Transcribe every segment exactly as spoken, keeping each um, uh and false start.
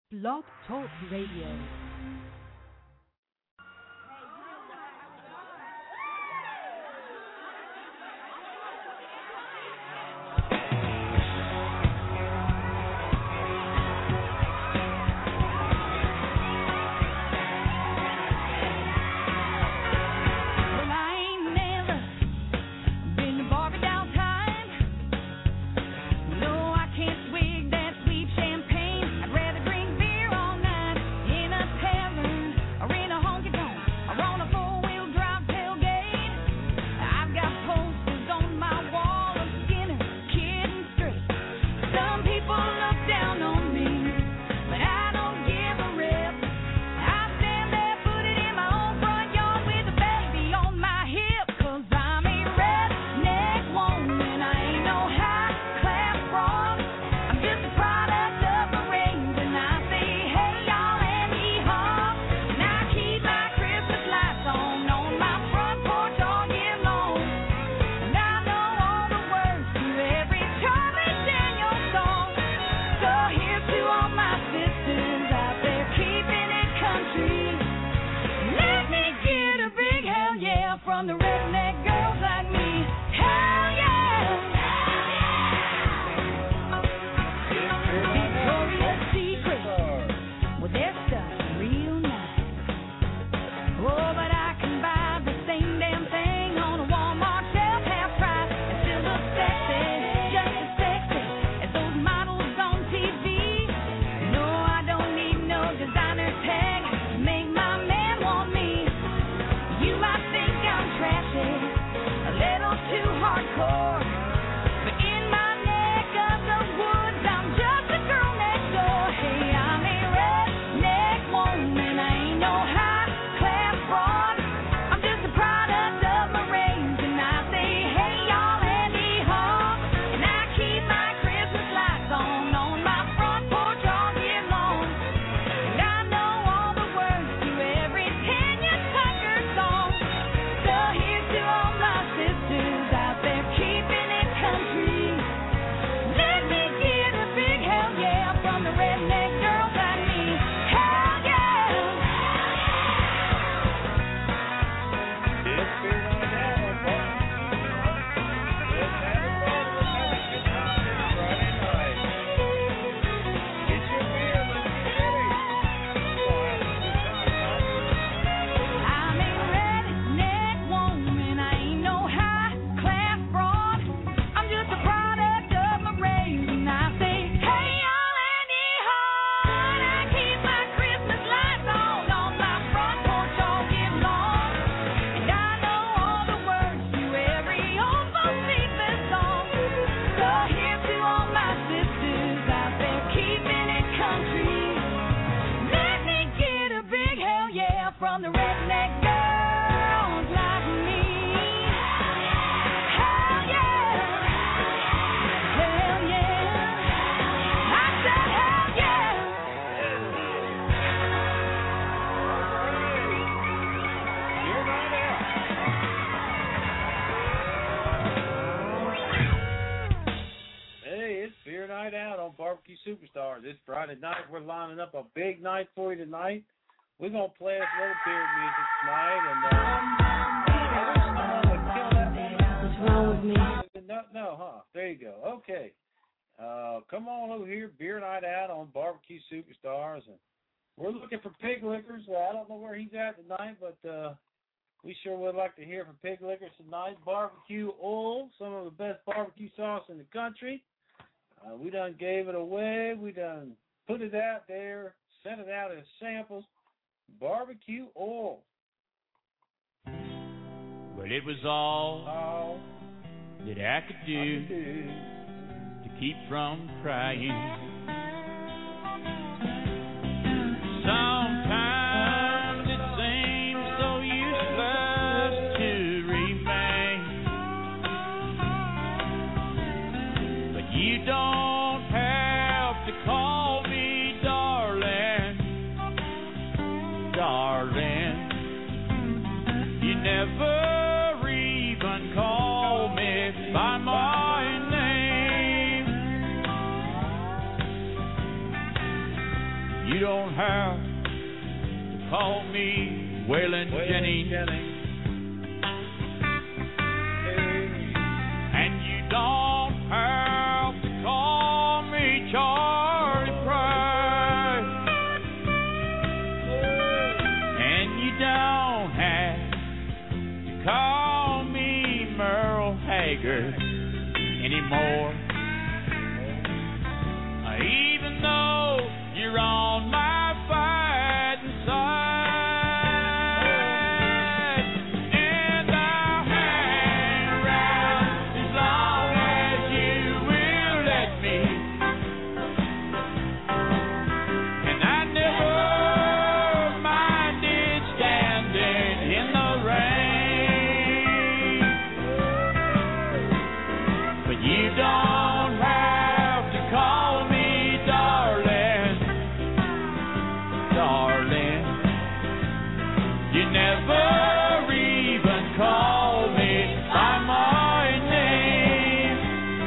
Blog Talk Radio. Superstars. This Friday night, we're lining up a big night for you tonight. We're going to play us a little beer music tonight. And, uh, what's wrong with me? No, no, huh? There you go. Okay. Uh, come on over here, Beer Night Out on Barbecue Superstars. And we're looking for Pig Lickers. Uh, I don't know where he's at tonight, but uh, we sure would like to hear from Pig Lickers tonight. Barbecue oil, some of the best barbecue sauce in the country. Uh, we done gave it away. We done put it out there, sent it out as samples. Barbecue oil. Well, it was all, all that I could do, I could do to keep from crying. Sometimes it seems so useless to remain, but you don't have to call me darling, darling. You never even call me by my name. You don't have to call me Waylon Jennings. Jennings. And you don't have to call me Charlie Price. And you don't have to call me Merle Haggard anymore. Even though you're on my fighting side, and I'll hang around as long as you will let me. And I never minded standing in the rain, but you don't have to call me darling, darling. You never even call me by my name.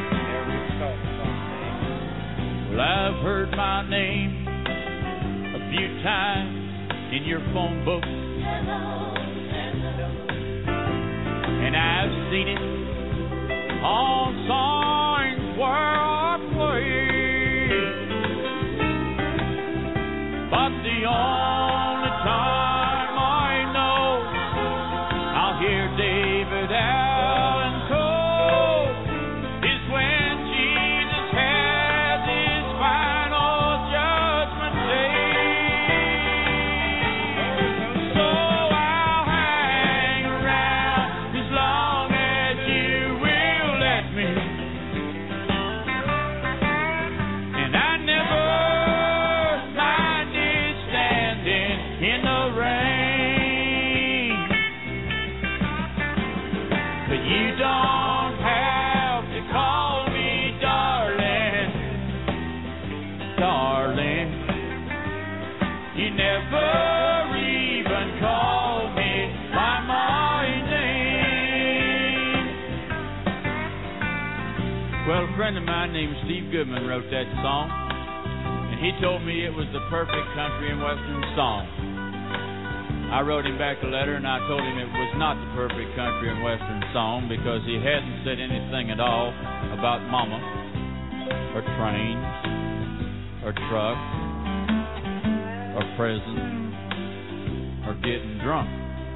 Well, I've heard my name a few times in your phone book, and I've seen it on songs where I play. But the only time I know I'll hear David Allen Coe is when Jesus has his final judgment day. So I'll hang around as long as you will let me. And I never minded standing in the rain, but you don't have to call me darling, darling. You never even call me by my name. Well, a friend of mine named Steve Goodman wrote that song, and he told me it was the perfect country and western song. I wrote him back a letter, and I told him it was not the perfect country and western song because he hadn't said anything at all about mama, or trains, or trucks, or prison, or getting drunk.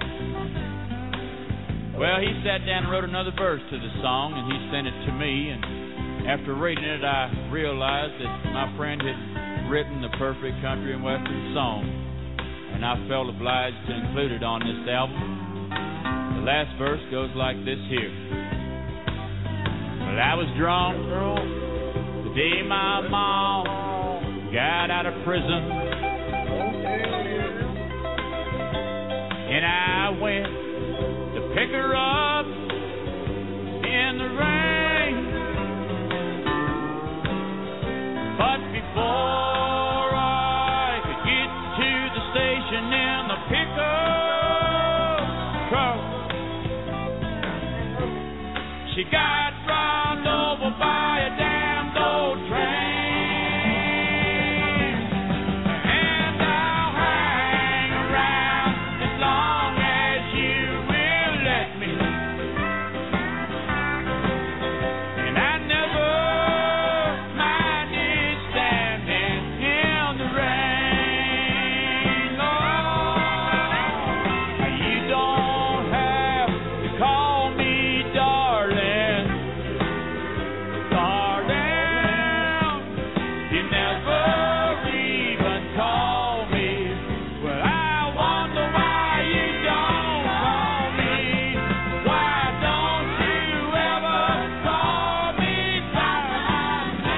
Well, he sat down and wrote another verse to the song, and he sent it to me, and after reading it, I realized that my friend had written the perfect country and western song, and I felt obliged to include it on this album. The last verse goes like this here. Well, I was drunk the day my mom got out of prison, and I went to pick her up in the rain. But before I could get to the station in the pickup truck, she got run over by a damned old train. And I'll hang around as long as you will let me. And I never minded standing in the rain. Oh, you don't have to call me darling, darling. You never even call me. Well, I wonder why you don't call me. Why don't you ever call me by my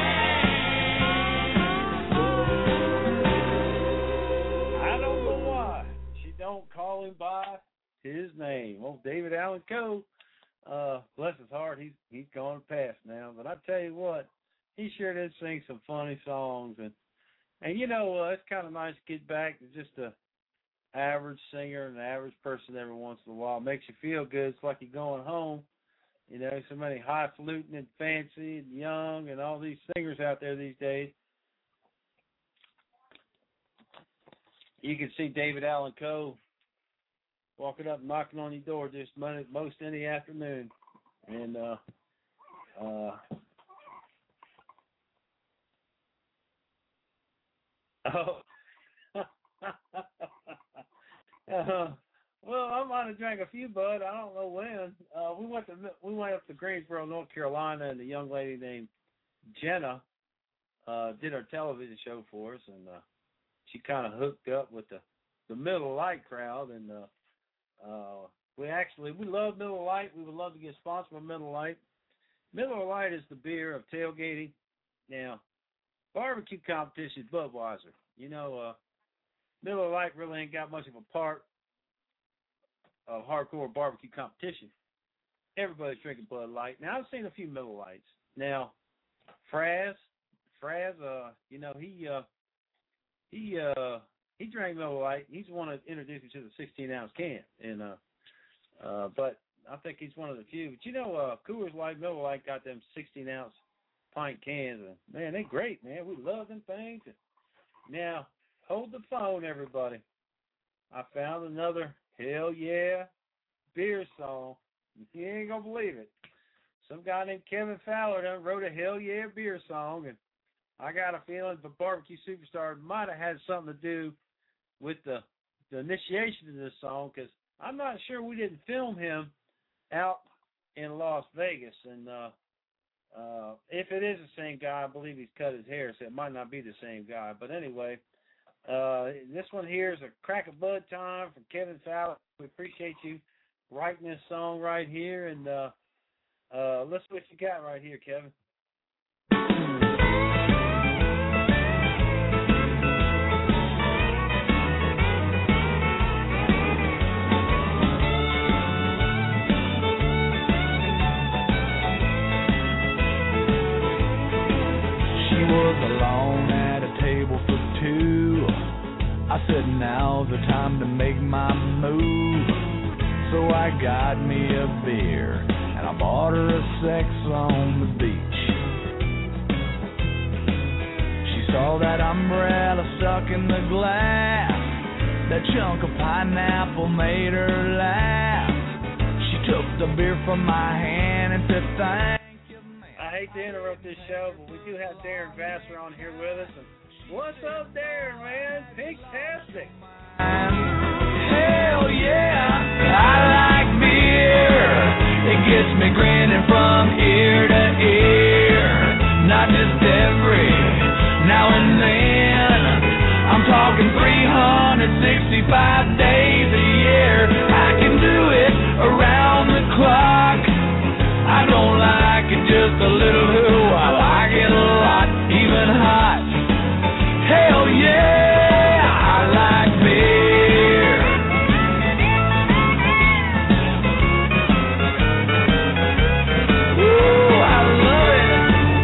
name? I don't know why she don't call him by his name. Old David Allen Coe, uh, bless his heart, he's he's gone past now. But I tell you what, he sure did sing some funny songs, and and you know uh, it's kind of nice to get back to just a average singer and an average person every once in a while. It makes you feel good. It's like you're going home. You know, so many highfalutin and fancy and young and all these singers out there these days. you can see David Allen Coe walking up, knocking on your door just most any afternoon, and uh, uh, oh, uh, well, I might have drank a few, bud. I don't know when. Uh, we went to we went up to Greensboro, North Carolina, and a young lady named Jenna uh, did our television show for us, and uh, she kind of hooked up with the the Miller Lite crowd, and uh, uh, we actually we love Miller Lite. We would love to get sponsored by Miller Lite. Miller Lite is the beer of tailgating. Now, barbecue competition is Budweiser. You know, uh, Miller Lite really ain't got much of a part of hardcore barbecue competition. Everybody's drinking Bud Light. Now, I've seen a few Miller Lights. Now, Fraz, Fraz, uh, you know, he uh, he uh, he drank Miller Lite. He's the one that introduced me to the sixteen ounce can, and uh, uh, but I think he's one of the few. But you know, uh, Coors Light, Miller Lite got them sixteen ounce pint cans, and man, they great, man. We love them things. Now, hold the phone, everybody. I found another Hell Yeah beer song. You ain't gonna believe it. Some guy named Kevin Fowler done wrote a Hell Yeah beer song, and I got a feeling the Barbecue Superstar might have had something to do with the, the initiation of this song, because I'm not sure we didn't film him out in Las Vegas. And uh, uh, if it is the same guy, I believe he's cut his hair, so it might not be the same guy. But anyway, uh, this one here is a Crack a Bud Time from Kevin Fowler. We appreciate you writing this song right here, and uh, uh, let's see what you got right here, Kevin. She was alone at a table for two. I said, now's the time to make my move. So I got me a beer, and I bought her a sex on the beach. She saw that umbrella stuck in the glass. That chunk of pineapple made her laugh. She took the beer from my hand and said, thank you, man. I hate to interrupt this show, but we do have Darren Vassar on here with us. And what's up, Darren, man? Fantastic. Hell yeah, I like beer. It gets me grinning from ear to ear. Not just every now and then. I'm talking three hundred sixty-five days a year. I can do it around the clock. I don't like it just a little, ooh, I like it a lot, even hot. Hell yeah, I like beer. Ooh, I love it.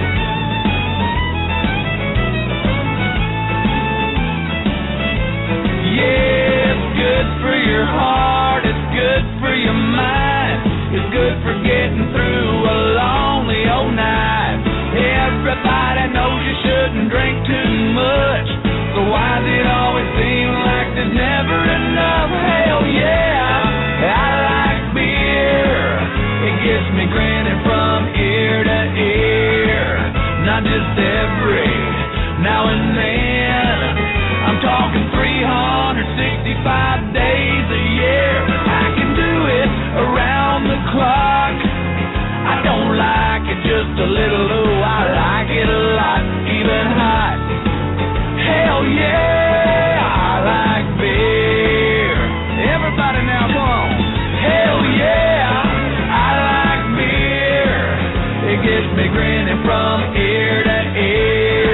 Yeah, it's good for your heart, it's good for your mind, it's good for getting through a lonely old night. Everybody knows you shouldn't drink too much, so why does it always seem like there's never enough? Hell yeah, I like beer. It gets me grinning from ear to ear. Not just every now and then. I'm talking three hundred sixty-five days a year. I can do it around the clock. I don't like it just a little, ooh, I like it a lot, even hot. Hell yeah, I like beer. Everybody now, come on. Hell yeah, I like beer. It gets me grinning from ear to ear.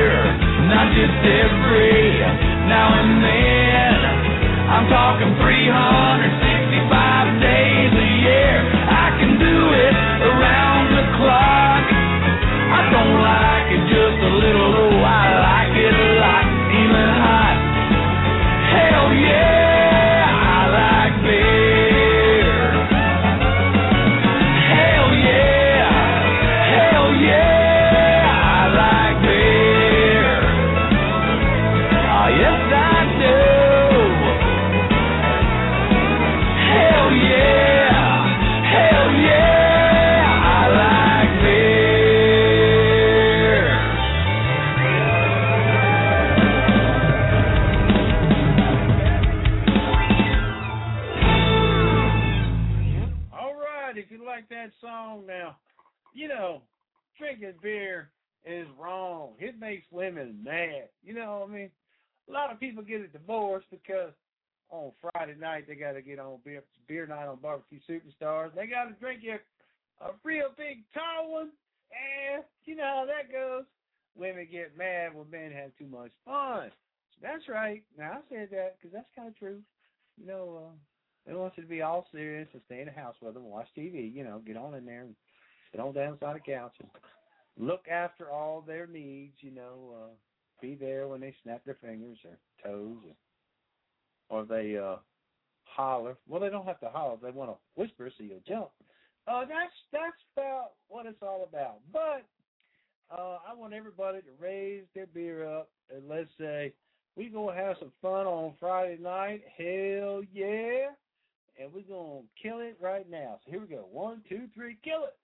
that song now, you know, drinking beer is wrong. It makes women mad. You know what I mean? A lot of people get a divorce because on Friday night they got to get on beer, beer night on Barbecue Superstars. They got to drink a, a real big tall one, and you know how that goes. Women get mad when men have too much fun. So that's right. Now, I said that because that's kind of true. You know, uh, they want you to be all serious and stay in the house with them and watch T V. You know, get on in there and sit on down side the couch and look after all their needs, you know, uh, be there when they snap their fingers or toes or, or they uh, holler. Well, they don't have to holler. They want to whisper so you'll jump. Uh, that's, that's about what it's all about. But uh, I want everybody to raise their beer up and let's say we're going to have some fun on Friday night. Hell yeah. And we're going to kill it right now. So here we go. One, two, three, kill it.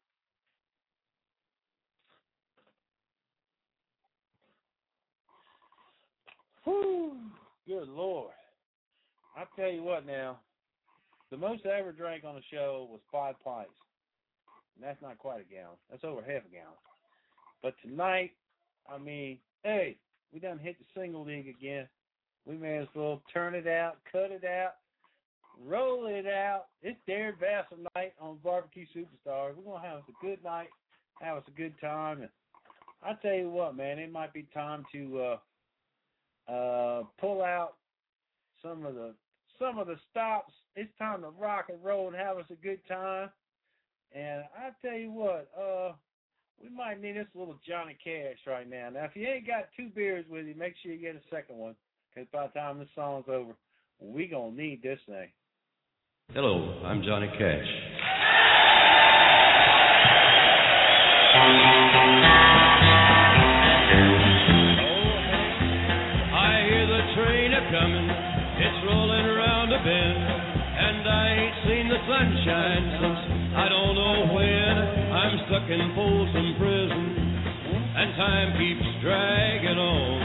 Whew, good Lord. I tell you what now, the most I ever drank on the show was five pints. And that's not quite a gallon. That's over half a gallon. But tonight, I mean, hey, we done hit the single league again. We may as well turn it out, cut it out, roll it out. It's Darren Vassell night on Barbecue Superstars. We're going to have us a good night, have us a good time. And I tell you what, man, it might be time to uh, Uh, pull out some of the some of the stops. It's time to rock and roll and have us a good time. And I tell you what, uh, we might need us a little Johnny Cash right now. Now, if you ain't got two beers with you, make sure you get a second one, because by the time this song's over, we gonna need this thing. Hello, I'm Johnny Cash. Coming, it's rolling around a bend, and I ain't seen the sunshine since I don't know when. I'm stuck in Folsom Prison, and time keeps dragging on.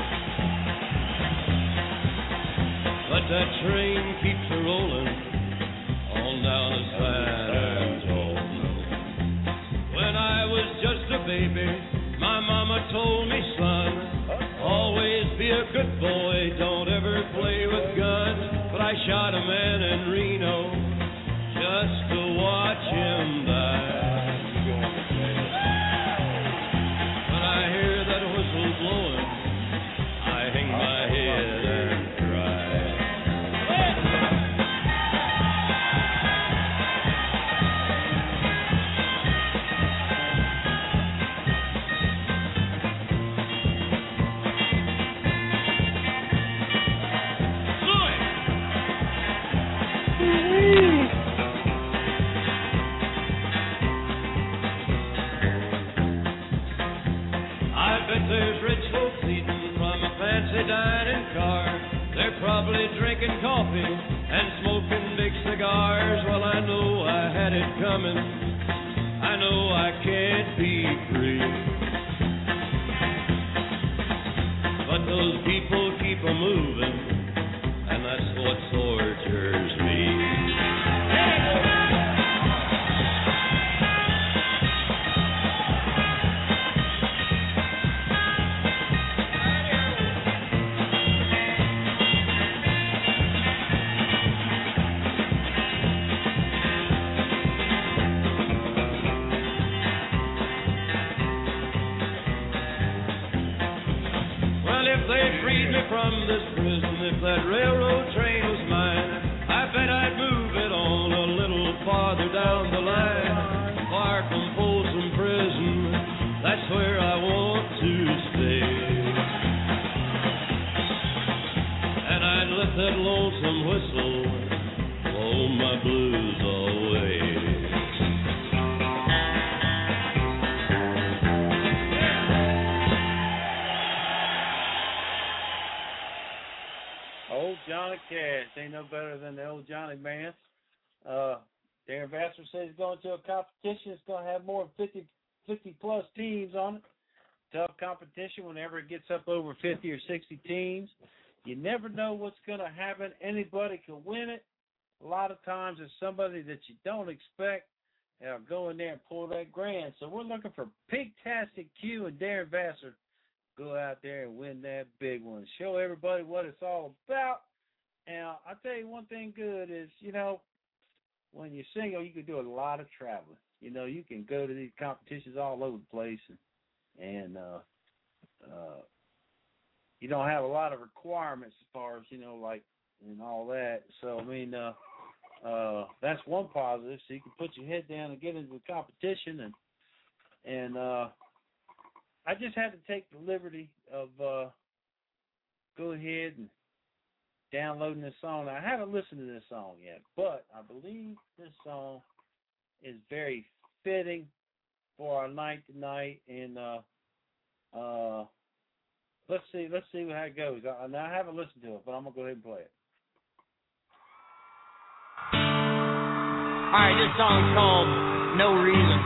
But that train keeps a rolling on down to San Antonio. When I was just a baby, my mama told me, son, always be a good boy, don't ever play with guns. But I shot a man in Reno just to watch him die. When I hear that whistle blowing, I hang my head and cry. Dining car, they're probably drinking coffee and smoking big cigars. Well, I know I had it coming, I know I can't be free, but those people keep a moving, and that's what tortures me. From this prison, if that railroad train was mine, I bet I'd move it on a little farther down the line. Far from Folsom Prison, that's where I want to stay. And I'd let that lonesome whistle blow my blues away. Johnny Cash ain't no better than the old Johnny Band. Uh, Darren Vassell says he's going to a competition. It's going to have more than fifty, fifty plus teams on it. Tough competition whenever it gets up over fifty or sixty teams. You never know what's going to happen. Anybody can win it. A lot of times it's somebody that you don't expect, uh, go in there and pull that grand. So we're looking for Pigtastic Q and Darren Vassar. Go out there and win that big one. Show everybody what it's all about. And I'll tell you one thing good is, you know, when you're single, you can do a lot of traveling. You know, you can go to these competitions all over the place, and, and uh, uh, you don't have a lot of requirements as far as, you know, like, and all that. So, I mean, uh, uh, that's one positive. So you can put your head down and get into the competition. And, and uh, I just had to take the liberty of uh, go ahead and downloading this song. Now, I haven't listened to this song yet, but I believe this song is very fitting for our night tonight. And uh, uh, let's see, let's see how it goes. I, now I haven't listened to it, but I'm gonna go ahead and play it. All right, this song's called No Reason.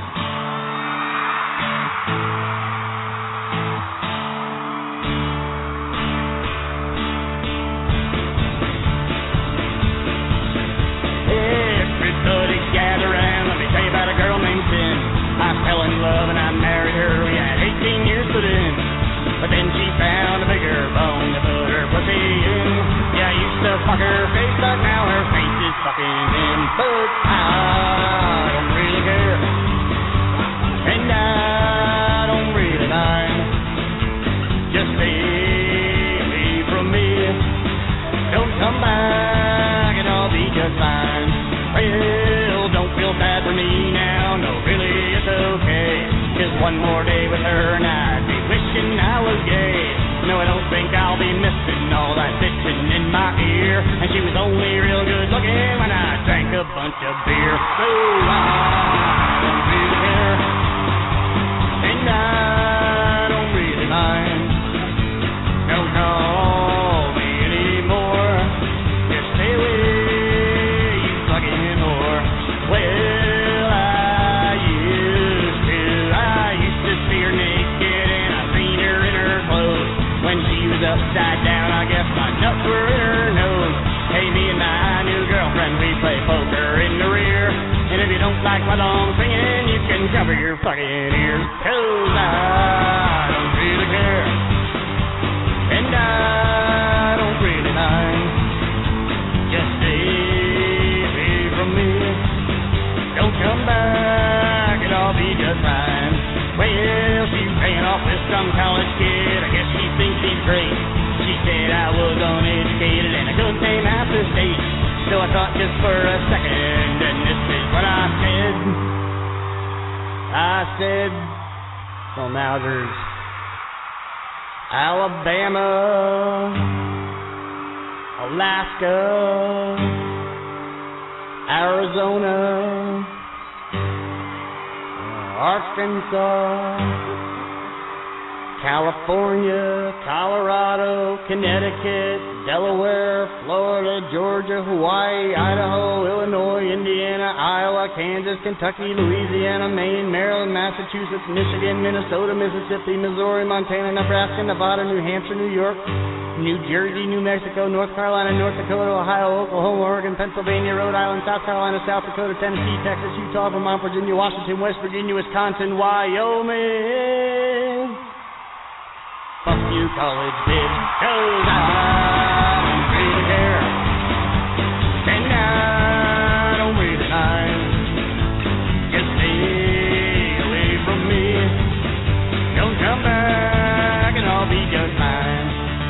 Everybody gather around, let me tell you about a girl named Sin. I fell in love and I married her, we had eighteen years put in. But then she found a bigger bone to put her pussy in. Yeah, I used to fuck her face, but now her face is fucking in. But I don't really care, and I don't really mind. Just stay away from me, don't come back and I'll be just fine. Well, don't feel bad for me now, no really it's okay. Just one more day with her and I'd be wishing I was gay. No, I don't think I'll be missing all that bitching in my ear. And she was only real good looking when I drank a bunch of beer. So I don't really care, and I don't really mind. Don't call me anymore, just stay away, you fucking whore. Well, I used to, I used to see her naked and I seen her in her clothes. When she was upside down, I guess my nuts were in her nose. Hey, me and my new girlfriend, we play poker in the rear. And if you don't like my long singing, you can cover your fucking ears. 'Cause I don't really care, and I don't really mind. Just stay away from me, don't come back and I'll be just fine. Well, she's paying off this some college kid, I guess she thinks he's great. She said I was uneducated and I couldn't name half the state. So I thought just for a second, and this is what I said. I said, well now there's Alabama, Alaska, Arizona, Arkansas, California, Colorado, Connecticut, Delaware, Florida, Georgia, Hawaii, Idaho, Illinois, Indiana, Iowa, Kansas, Kentucky, Louisiana, Maine, Maryland, Massachusetts, Michigan, Minnesota, Mississippi, Missouri, Montana, Nebraska, Nevada, New Hampshire, New York, New Jersey, New Mexico, North Carolina, North Dakota, Ohio, Oklahoma, Oregon, Pennsylvania, Rhode Island, South Carolina, South Dakota, Tennessee, Texas, Utah, Vermont, Virginia, Washington, West Virginia, Wisconsin, Wyoming. Fuck you, college bitch, 'cause I don't really care, and I don't really mind. Just stay away from me, don't come back and I'll be just fine.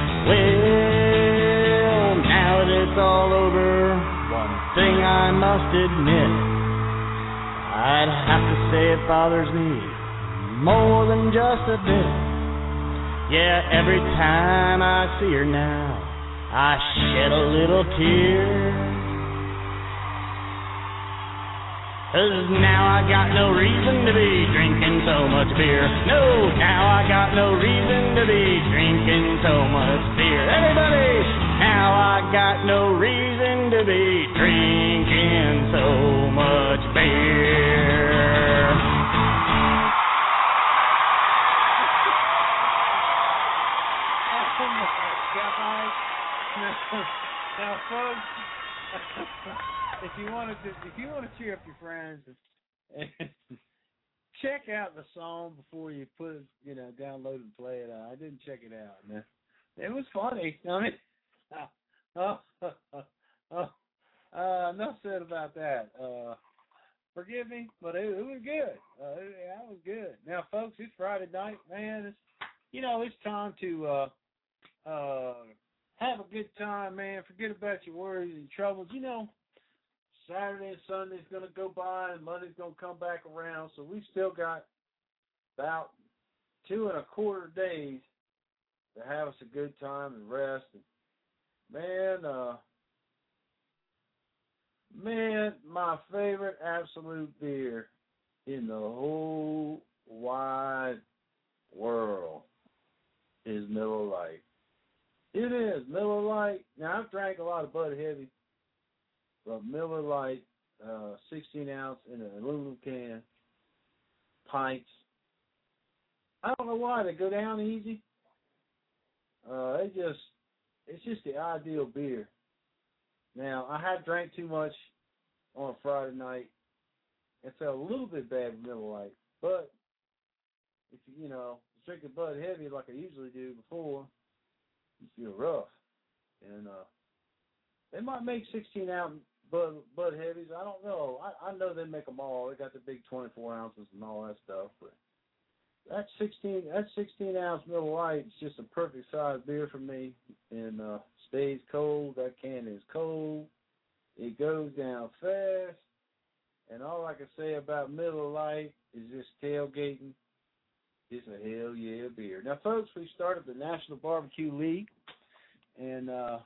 Well, now that it's all over, one thing I must admit, I'd have to say it bothers me more than just a bit. Yeah, every time I see her now, I shed a little tear. 'Cause now I got no reason to be drinking so much beer. No, now I got no reason to be drinking so much beer. Everybody, now I got no reason to be drinking so much beer. Now, folks, if you want to, if you want to cheer up your friends And check out the song before you put it, you know, download and play it. I didn't check it out. Man. It was funny. I mean, oh, oh, oh, uh, enough said about that. Uh, forgive me, but it, it was good. Uh, it, it was good. Now, folks, it's Friday night, man. It's, you know, it's time to uh, uh, have a good time, man. Forget about your worries and troubles. You know, Saturday and Sunday's going to go by, and Monday's going to come back around. So we still got about two and a quarter days to have us a good time and rest. And man, uh, man, my favorite absolute beer in the whole wide world is Miller Lite. It is Miller Lite. Now, I've drank a lot of Bud Heavy, but Miller Lite, uh, sixteen ounce in an aluminum can, pints. I don't know why they go down easy. Uh, it just, it's just the ideal beer. Now, I had drank too much on a Friday night and felt a little bit bad with Miller Lite. But if you, you know, drinking Bud Heavy like I usually do before, you feel rough. And uh, they might make sixteen ounce Bud, Bud Heavies. I don't know. I, I know they make them all. They got the big twenty-four ounces and all that stuff. But that sixteen, that sixteen ounce Miller Lite is just a perfect size beer for me. And uh, stays cold. That can is cold. It goes down fast. And all I can say about Miller Lite is just tailgating. It's a hell yeah beer. Now, folks, we started the National Barbecue League. And, uh,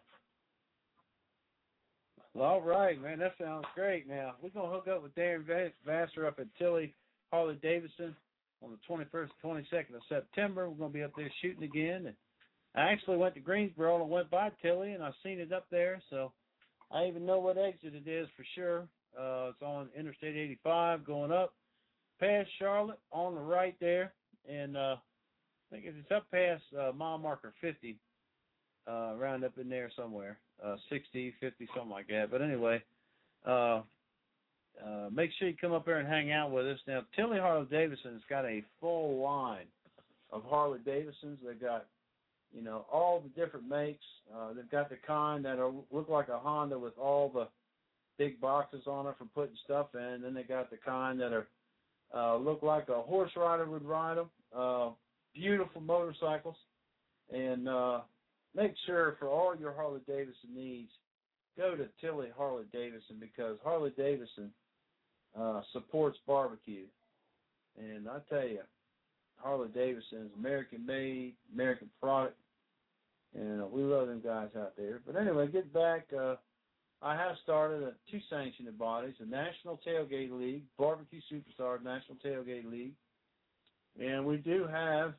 all right, man, that sounds great. Now, we're going to hook up with Darren Vassar up at Tilly Harley-Davidson on the twenty-first and twenty-second of September. We're going to be up there shooting again. And I actually went to Greensboro and went by Tilly, and I've seen it up there. So I even know what exit it is for sure. Uh, it's on Interstate eighty-five going up past Charlotte on the right there. And uh, I think it's up past uh, mile marker fifty, uh, around up in there somewhere, uh, sixty, fifty, something like that. But anyway, uh, uh, make sure you come up there and hang out with us. Now, Tilly Harley-Davidson's got a full line of Harley-Davidsons. They've got, you know, all the different makes. Uh, they've got the kind that are, look like a Honda with all the big boxes on it for putting stuff in. And then they got the kind that are uh, look like a horse rider would ride them. Uh, beautiful motorcycles. And uh, make sure for all your Harley-Davidson needs, go to Tilly Harley-Davidson because Harley-Davidson uh, supports barbecue. And I tell you, Harley-Davidson is American-made, American product, and uh, we love them guys out there. But anyway, get back. Uh, I have started a, two sanctioned bodies, the National Tailgate League, Barbecue Superstar National Tailgate League, and we do have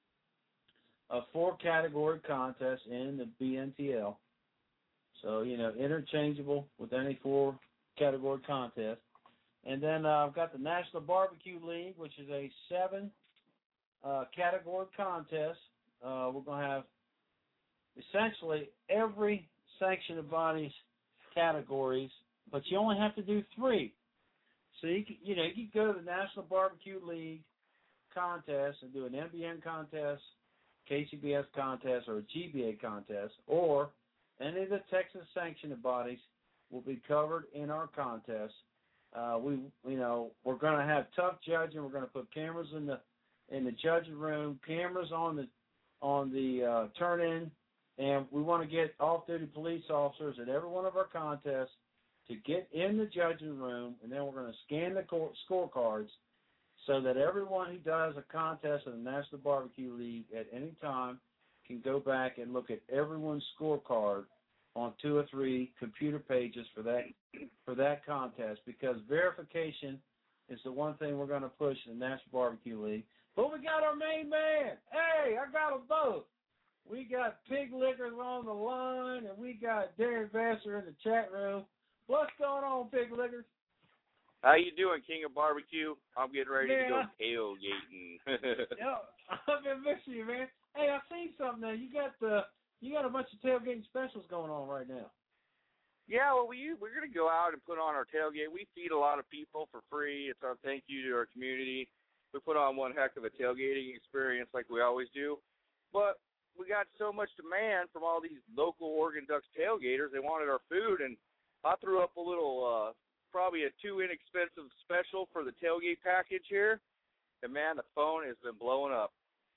a four-category contest in the B N T L. So, you know, interchangeable with any four-category contest. And then uh, I've got the National Barbecue League, which is a seven-category uh, contest. Uh, we're going to have essentially every sanctioned body's categories, but you only have to do three. So, you can, you know, you can go to the National Barbecue League contest and do an N B N contest, K C B S contest, or a G B A contest, or any of the Texas sanctioned bodies will be covered in our contest. Uh, we, you know, we're going to have tough judging. We're going to put cameras in the in the judging room, cameras on the on the uh, turn-in, and we want to get off-duty police officers at every one of our contests to get in the judging room, and then we're going to scan the scorecards so that everyone who does a contest in the National Barbecue League at any time can go back and look at everyone's scorecard on two or three computer pages for that for that contest, because verification is the one thing we're going to push in the National Barbecue League. But we got our main man. Hey, I got them both. We got Pig Lickers on the line, and we got Darren Vassar in the chat room. What's going on, Pig Lickers? How you doing, King of Barbecue? I'm getting ready man, to go I, tailgating. yo, I've been missing you, man. Hey, I seen something now. You got the you got a bunch of tailgating specials going on right now. Yeah, well, we we're gonna go out and put on our tailgate. We feed a lot of people for free. It's our thank you to our community. We put on one heck of a tailgating experience like we always do. But we got so much demand from all these local Oregon Ducks tailgaters. They wanted our food, and I threw up a little, uh, probably a too inexpensive special for the tailgate package here. And, man, the phone has been blowing up.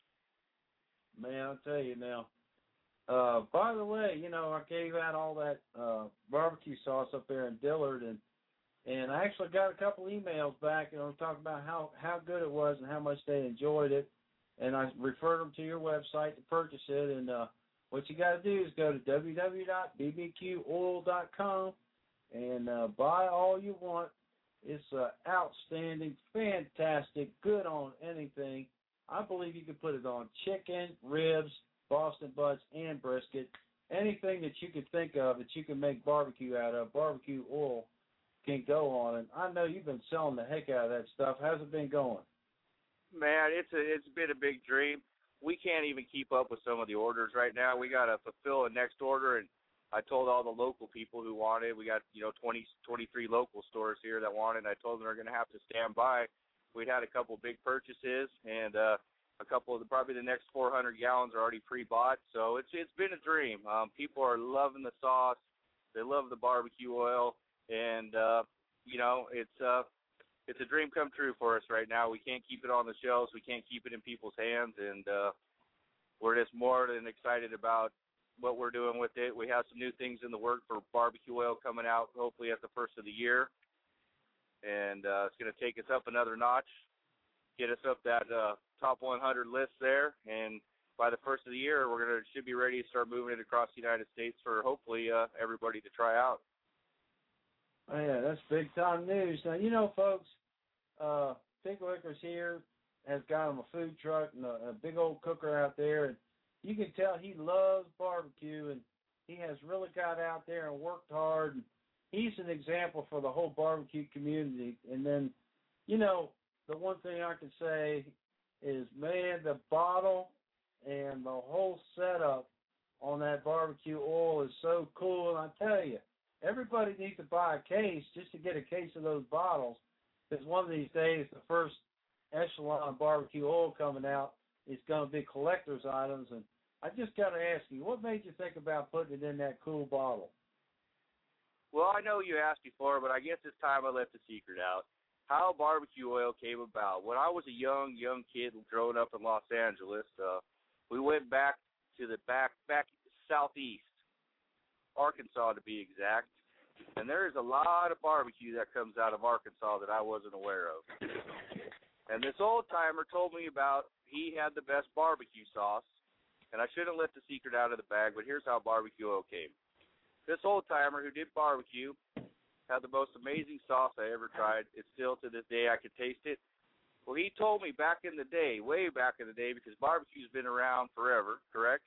Man, I'll tell you now. Uh, by the way, you know, I gave out all that uh, barbecue sauce up there in Dillard, and and I actually got a couple emails back, you know, talking about how, how good it was and how much they enjoyed it. And I referred them to your website to purchase it. And uh, what you got to do is go to w w w dot b b q oil dot com and uh, buy all you want. It's uh, outstanding, fantastic, good on anything. I believe you can put it on chicken, ribs, Boston butts, and brisket. Anything that you can think of that you can make barbecue out of, barbecue oil can go on it. I know you've been selling the heck out of that stuff. How's it been going? Man, it's a, it's been a big dream. We can't even keep up with some of the orders right now. We got to fulfill a next order, and I told all the local people who want it. We got, you know, twenty, twenty-three local stores here that want it, and I told them they're going to have to stand by. We'd had a couple big purchases, and uh, a couple of the, probably the next four hundred gallons are already pre-bought. So it's it's been a dream. Um, people are loving the sauce. They love the barbecue oil, and, uh, you know, it's uh, it's a dream come true for us right now. We can't keep it on the shelves. We can't keep it in people's hands, and uh, we're just more than excited about what we're doing with it. We have some new things in the work for barbecue oil coming out hopefully at the first of the year, and uh, it's going to take us up another notch, get us up that uh, top one hundred list there, and by the first of the year we're going to should be ready to start moving it across the United States for hopefully uh, everybody to try out. Oh, yeah, that's big time news. Now, you know, folks, uh, Pickle Lickers here has got him a food truck and a, a big old cooker out there, and you can tell he loves barbecue, and he has really got out there and worked hard. And he's an example for the whole barbecue community. And then, you know, the one thing I can say is, man, the bottle and the whole setup on that barbecue oil is so cool. And I tell you, everybody needs to buy a case just to get a case of those bottles, because one of these days the first echelon barbecue oil coming out is going to be collector's items. And I just got to ask you, what made you think about putting it in that cool bottle? Well, I know you asked before, but I guess it's time I let the secret out. How barbecue oil came about. When I was a young, young kid growing up in Los Angeles, uh, we went back to the back, back southeast, Arkansas to be exact, and there is a lot of barbecue that comes out of Arkansas that I wasn't aware of. And this old-timer told me about he had the best barbecue sauce, and I shouldn't let the secret out of the bag, but here's how barbecue oil came. This old-timer who did barbecue had the most amazing sauce I ever tried. It's still, to this day, I could taste it. Well, he told me back in the day, way back in the day, because barbecue's been around forever, correct,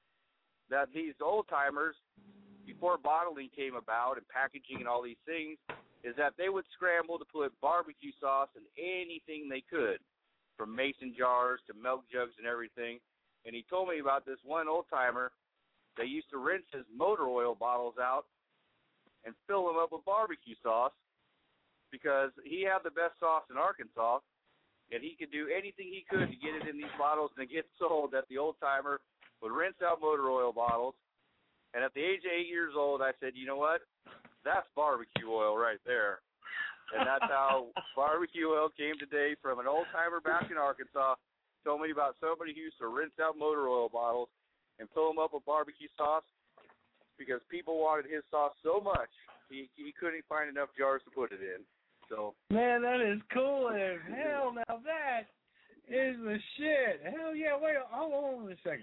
that these old-timers, before bottling came about and packaging and all these things, is that they would scramble to put barbecue sauce in anything they could, from mason jars to milk jugs and everything. And he told me about this one old-timer that used to rinse his motor oil bottles out and fill them up with barbecue sauce because he had the best sauce in Arkansas, and he could do anything he could to get it in these bottles and get sold, that the old-timer would rinse out motor oil bottles. And at the age of eight years old, I said, you know what? That's barbecue oil right there. And that's how barbecue oil came today, from an old-timer back in Arkansas. Told me about somebody who used to rinse out motor oil bottles and fill them up with barbecue sauce because people wanted his sauce so much, he, he couldn't find enough jars to put it in. So, man, that is cool as hell. Now that is the shit. Hell yeah. Wait, hold on a second.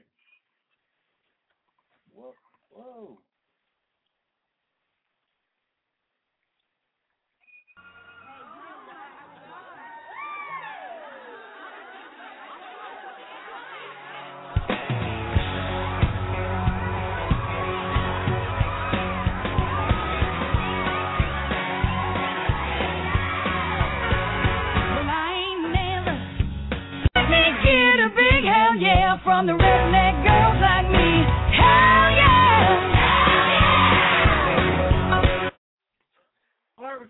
Whoa. Whoa. Yeah, from the redneck girls like me. Hell yeah! Hell yeah!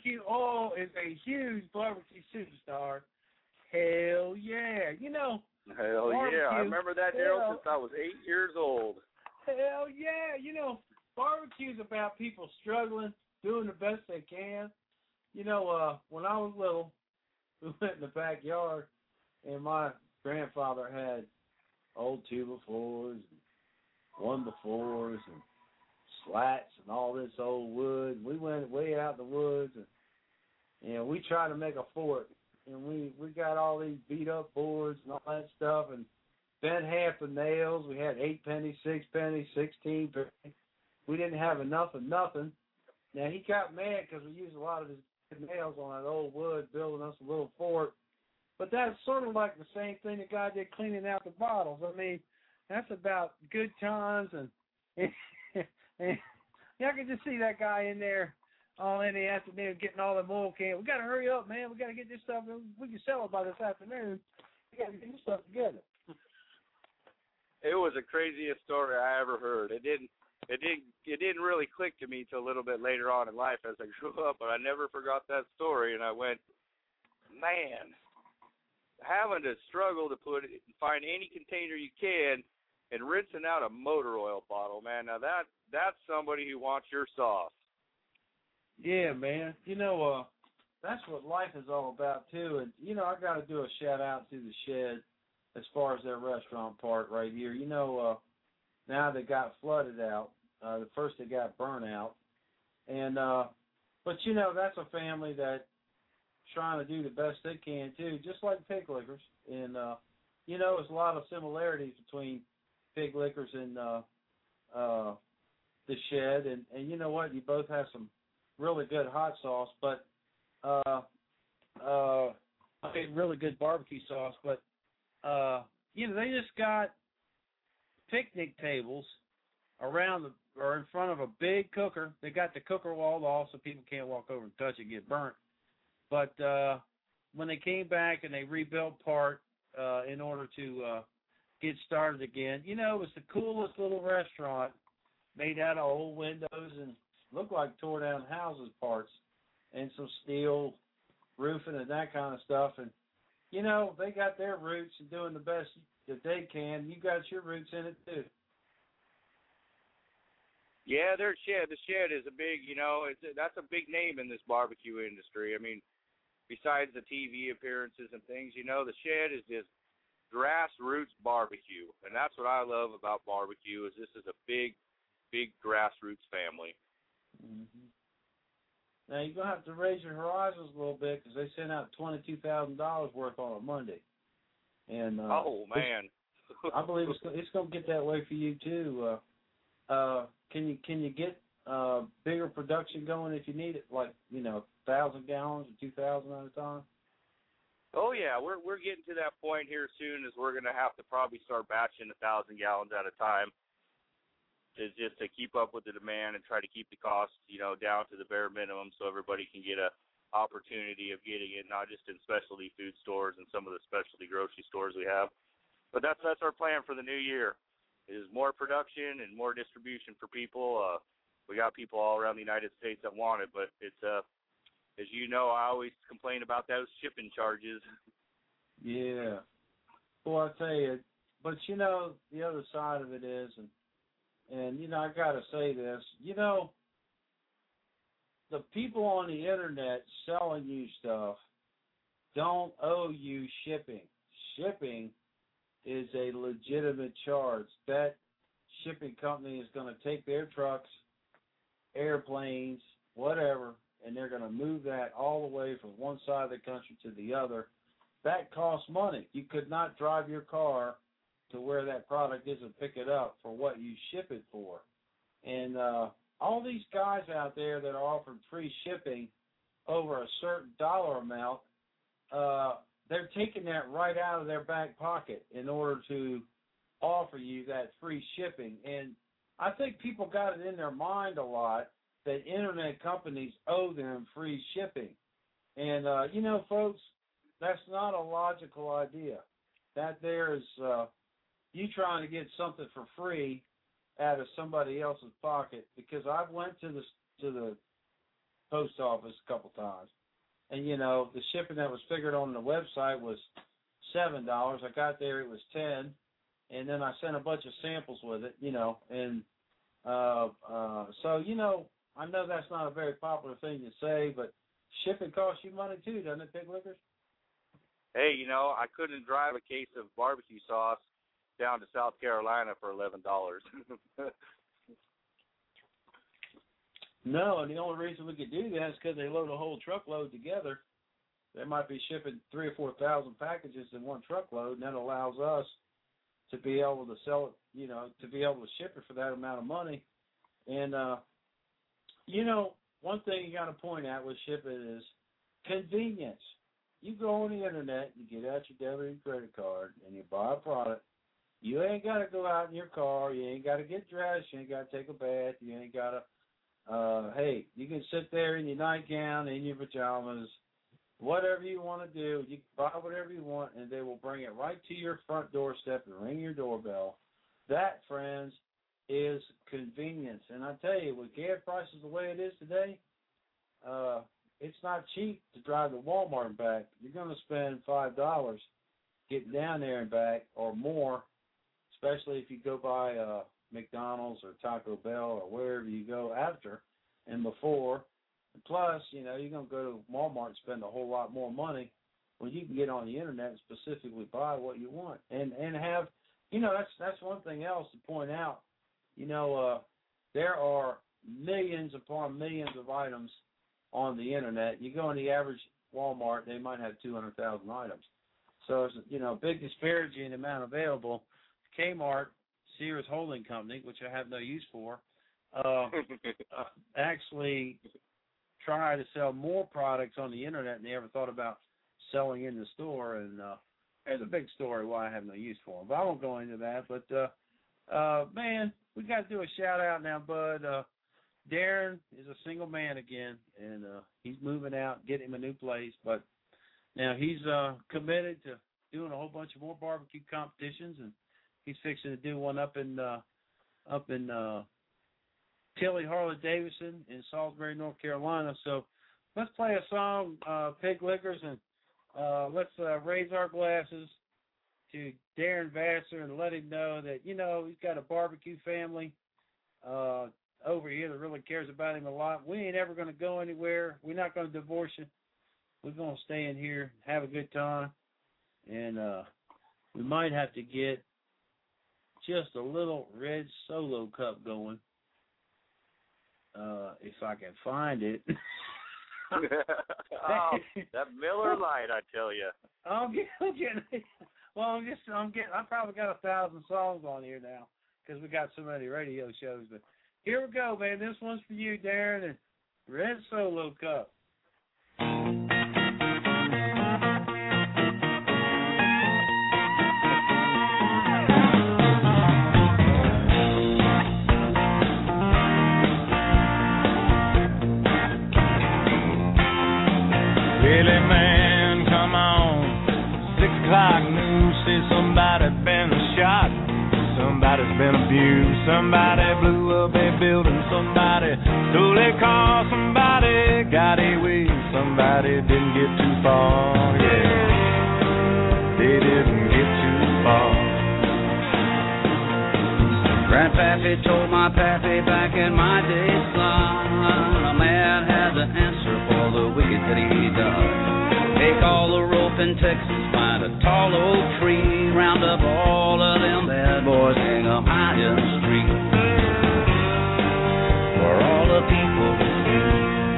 Barbecue Oil is a huge barbecue superstar. Hell yeah. You know, Hell yeah. I remember that, Daryl, since I was eight years old. Hell yeah. You know, barbecue's about people struggling, doing the best they can. You know, uh, when I was little, we went in the backyard, and my grandfather had old two befores and one befores and slats and all this old wood. We went way out in the woods, and you know, we tried to make a fort, and we, we got all these beat up boards and all that stuff, and bent half the nails. We had eight pennies, six pennies, sixteen pennies. We didn't have enough of nothing. Now he got mad because we used a lot of his nails on that old wood, building us a little fort. But that's sort of like the same thing the guy did cleaning out the bottles. I mean, that's about good times, and, and, and yeah, I can just see that guy in there all in the afternoon getting all the oil cans. We got to hurry up, man. We got to get this stuff. We can sell it by this afternoon. We got to get this stuff together. It was the craziest story I ever heard. It didn't. It didn't. It didn't really click to me till a little bit later on in life as I grew up, but I never forgot that story. And I went, man. Having to struggle to put it, find any container you can, and rinsing out a motor oil bottle, man. Now that that's somebody who wants your sauce. Yeah, man. You know, uh, that's what life is all about too. And you know, I got to do a shout out to the Shed as far as their restaurant part right here. You know, uh, now they got flooded out. Uh, the first they got burnt out, and uh, but you know, that's a family that trying to do the best they can too, just like Pig Lickers. And uh, you know, there's a lot of similarities between Pig Lickers and uh, uh, the Shed. And, and you know what? You both have some really good hot sauce, but uh, uh, I mean, really good barbecue sauce. But uh, you know, they just got picnic tables around the or in front of a big cooker. They got the cooker walled off so people can't walk over and touch it and get burnt. But uh, when they came back and they rebuilt part uh, in order to uh, get started again, you know, it was the coolest little restaurant made out of old windows and looked like tore down houses parts and some steel roofing and that kind of stuff. And, you know, they got their roots in doing the best that they can. You got your roots in it, too. Yeah, their Shed. The Shed is a big, you know, it's a, that's a big name in this barbecue industry. I mean, besides the T V appearances and things, you know, the Shed is just grassroots barbecue. And that's what I love about barbecue is this is a big, big grassroots family. Mm-hmm. Now, you're going to have to raise your horizons a little bit because they sent out twenty-two thousand dollars worth on a Monday. And uh, oh, man. I believe it's, it's going to get that way for you, too. Uh, uh, can you can you get uh, bigger production going if you need it, like, you know, one thousand gallons or two thousand at a time? Oh, yeah. We're we're getting to that point here soon as we're going to have to probably start batching one thousand gallons at a time. Is just to keep up with the demand and try to keep the cost, you know, down to the bare minimum so everybody can get a opportunity of getting it, not just in specialty food stores and some of the specialty grocery stores we have. But that's that's our plan for the new year, is more production and more distribution for people. Uh, we got people all around the United States that want it, but it's, uh, as you know, I always complain about those shipping charges. Yeah. Well, I tell you, but, you know, the other side of it is, and And, you know, I got to say this, you know, the people on the Internet selling you stuff don't owe you shipping. Shipping is a legitimate charge. That shipping company is going to take their trucks, airplanes, whatever, and they're going to move that all the way from one side of the country to the other. That costs money. You could not drive your car to where that product is and pick it up for what you ship it for. And uh, all these guys out there that are offering free shipping over a certain dollar amount, uh, they're taking that right out of their back pocket in order to offer you that free shipping. And I think people got it in their mind a lot that Internet companies owe them free shipping. And, uh, you know, folks, that's not a logical idea. That there is... Uh, you trying to get something for free out of somebody else's pocket, because I went to the to the post office a couple times. And, you know, the shipping that was figured on the website was seven dollars. I got there, it was ten dollars. And then I sent a bunch of samples with it, you know. And uh, uh, so, you know, I know that's not a very popular thing to say, but shipping costs you money too, doesn't it, Pig Lickers? Hey, you know, I couldn't drive a case of barbecue sauce down to South Carolina for eleven dollars. No, and the only reason we could do that is because they load a whole truckload together. They might be shipping three or four thousand packages in one truckload, and that allows us to be able to sell it, you know, to be able to ship it for that amount of money. And, uh, you know, one thing you got to point out with shipping is convenience. You go on the internet, you get out your debit and credit card, and you buy a product. You ain't got to go out in your car. You ain't got to get dressed. You ain't got to take a bath. You ain't got to, uh, hey, you can sit there in your nightgown, in your pajamas, whatever you want to do. You can buy whatever you want, and they will bring it right to your front doorstep and ring your doorbell. That, friends, is convenience. And I tell you, with gas prices the way it is today, uh, it's not cheap to drive to Walmart and back. You're going to spend five dollars getting down there and back or more, especially if you go by uh, McDonald's or Taco Bell or wherever you go after and before. And plus, you know, you're going to go to Walmart and spend a whole lot more money when you can get on the internet and specifically buy what you want. And and have, you know, that's that's one thing else to point out. You know, uh, there are millions upon millions of items on the internet. You go in the average Walmart, they might have two hundred thousand items. So it's, you know, a big disparity in the amount available. Kmart, Sears Holding Company, which I have no use for, uh, uh, actually try to sell more products on the internet than they ever thought about selling in the store. And uh, there's a big story why I have no use for them. But I won't go into that. But, uh, uh, man, we got to do a shout-out now, Bud. Uh, Darren is a single man again, and uh, he's moving out, getting him a new place. But now he's uh, committed to doing a whole bunch of more barbecue competitions, and he's fixing to do one up in uh, up in uh, Tilly Harley Davidson in Salisbury, North Carolina. So let's play a song, uh, Pig Lickers, and uh, let's uh, raise our glasses to Darren Vassar and let him know that, you know, he's got a barbecue family uh, over here that really cares about him a lot. We ain't ever going to go anywhere. We're not going to divorce you. We're going to stay in here, have a good time, and uh, we might have to get just a little red Solo cup going, uh, if I can find it. Oh, that Miller Lite, I tell you. I'm getting, well, I'm just, I'm getting, I probably got a thousand songs on here now because we got so many radio shows. But here we go, man. This one's for you, Darren, and red Solo cup. Really, man, come on. Six o'clock news says somebody been shot. Somebody's been abused. Somebody blew up a building. Somebody stole a car. Somebody got away. Somebody didn't get too far. Yeah, they didn't get too far. Grandpappy told my pappy back in my day, son, a man has an answer for the wicked that he does. Take all the rope in Texas, find a tall oak tree, round up all of them bad boys, hang them high in the street for all the people to see.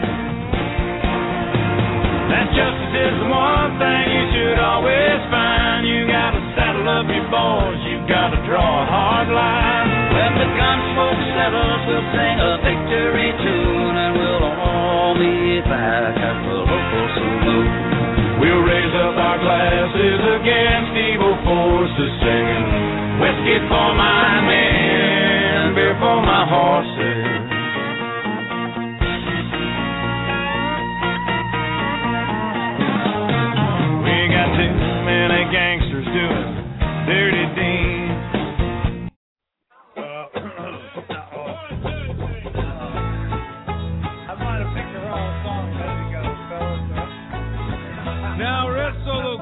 That justice is the one thing you should always find. You gotta saddle up your boys, you gotta draw a hard line. When the gunsmoke settles, we'll sing a victory tune, and we'll all meet back at the local saloon. We'll raise up our glasses against evil forces, singing whiskey for my men, beer for my horses. We got too many gangsters doing dirty deeds. I might have picked the wrong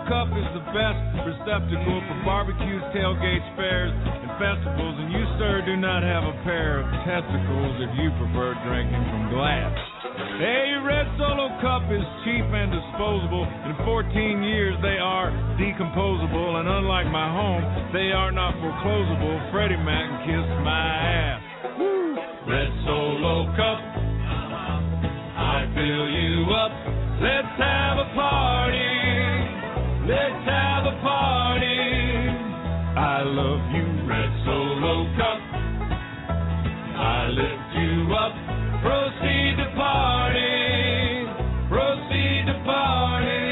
Cup is the best receptacle for barbecues, tailgates, fairs, and festivals, and you, sir, do not have a pair of testicles if you prefer drinking from glass. A Red Solo Cup is cheap and disposable. In fourteen years, they are decomposable, and unlike my home, they are not foreclosable. Freddie Mac kissed my ass. Woo! Red Solo Cup, I fill you up. Let's have a party. Let's have a party. I love you, Red Solo Cup. I lift you up. Proceed to party. Proceed to party.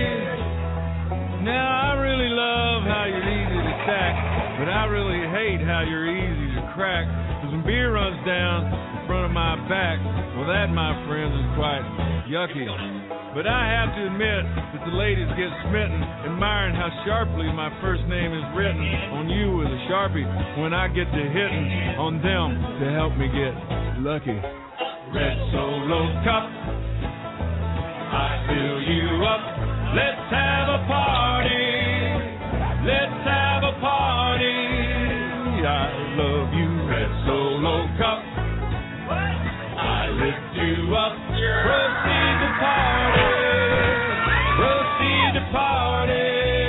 Now, I really love how you're easy to tack, but I really hate how you're easy to crack. Because when beer runs down in front of my back, well, that, my friends, is quite yucky. But I have to admit that the ladies get smitten, admiring how sharply my first name is written on you with a Sharpie when I get to hitting on them to help me get lucky. Red Solo Cup, I fill you up. Let's have a party. Let's have a party. I love you, Red Solo Cup. I lift you up. Proceed to party. Proceed to party.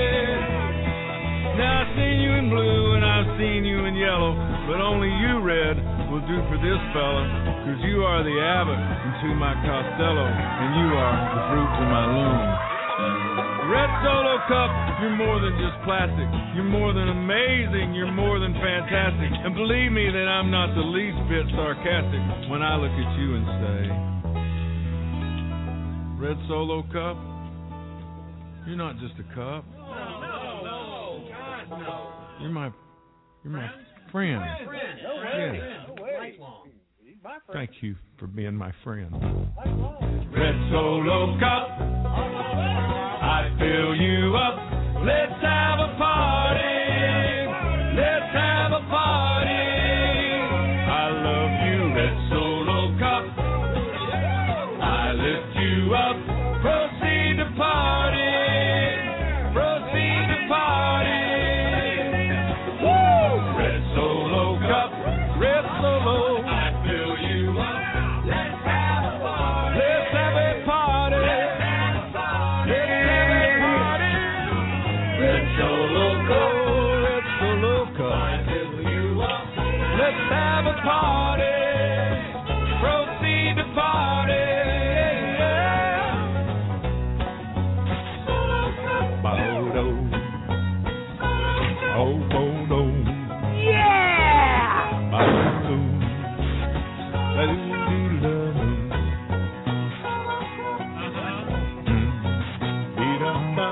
Now I've seen you in blue and I've seen you in yellow, but only you, Red, will do for this fella, cause you are the Abbott to my Costello, and you are the fruit to my loom. Red Solo Cup, you're more than just plastic. You're more than amazing. You're more than fantastic. And believe me that I'm not the least bit sarcastic when I look at you and say, Red Solo Cup, you're not just a cup. No, no, no, God, no. You're my, you're my friend. Friend. No way. Yeah. No way. He's my friend. Thank you for being my friend. Lifelong. Red Solo Cup, I fill you up. Let's have a party. Let's have a party. I love you, Red Solo Cup. I lift you up. Proceed to party. Proceed to party. Woo! Red Solo Cup. Red Solo. I fill you up. Let's have a party. Let's have a party. Let's have a party. Let's have a party. Red Solo Cup. Red Solo Cup. I fill you up. Let's have a party. Proceed to party. Ba-do. Oh, oh, oh. Yeah! Ba-do. Ba-do-dee-da-doo. Mm. Dee-da-ba.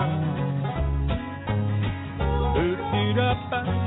Do-dee-da-ba.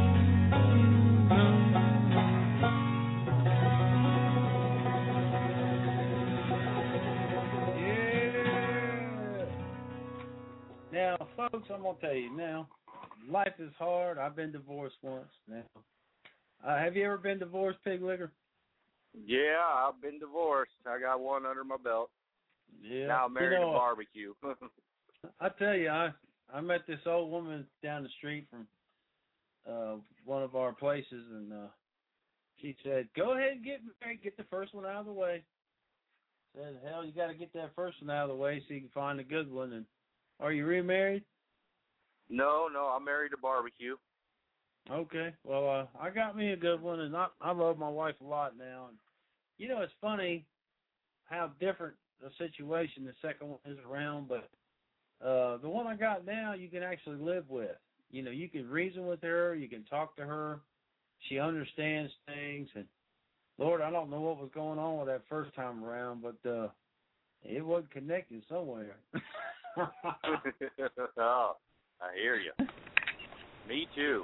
Now, folks, I'm gonna tell you now, life is hard. I've been divorced once. Now, uh, have you ever been divorced, Pig Liquor? Yeah, I've been divorced. I got one under my belt. Yeah. Now I'm married you know, to barbecue. I tell you, I I met this old woman down the street from uh, one of our places, and uh, she said, "Go ahead and get married. Get the first one out of the way." Said, "Hell, you got to get that first one out of the way so you can find a good one." And are you remarried? No, no, I'm married to barbecue. Okay. Well, uh, I got me a good one, and I, I love my wife a lot now. And, you know, it's funny how different the situation the second one is around, but uh, the one I got now you can actually live with. You know, you can reason with her. You can talk to her. She understands things. And, Lord, I don't know what was going on with that first time around, but uh, it wasn't connected somewhere. Oh, I hear you. Me too.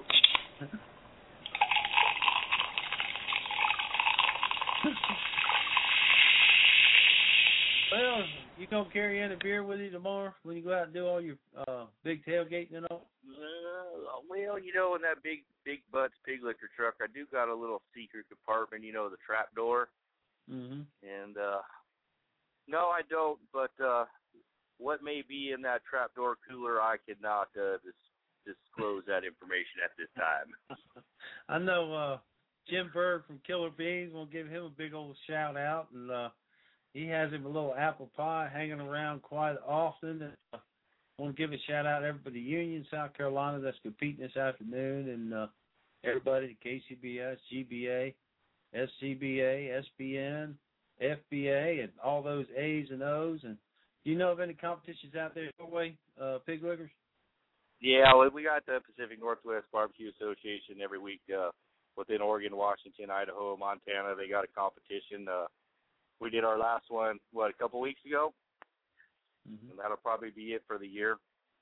Well, you gonna carry in a beer with you tomorrow when you go out and do all your uh, big tailgating and all? Uh, well, you know, in that big, big Butts Pig Liquor truck, I do got a little secret compartment. You know, the trap door. Mm-hmm. And uh, no, I don't. But uh, what may be in that trapdoor cooler, I cannot uh, dis- disclose that information at this time. I know uh, Jim Bird from Killer Beans. We'll give him a big old shout out, and uh, he has him a little apple pie hanging around quite often. And, uh, I want to give a shout out to everybody, Union, South Carolina, that's competing this afternoon, and uh, everybody, K C B S, G B A, S C B A, S B N, F B A, and all those A's and O's. And do you know of any competitions out there your way, uh, Pig Lickers? Yeah, well, we got the Pacific Northwest Barbecue Association every week uh, within Oregon, Washington, Idaho, Montana. They got a competition. Uh, we did our last one, what, a couple weeks ago? Mm-hmm. And that'll probably be it for the year.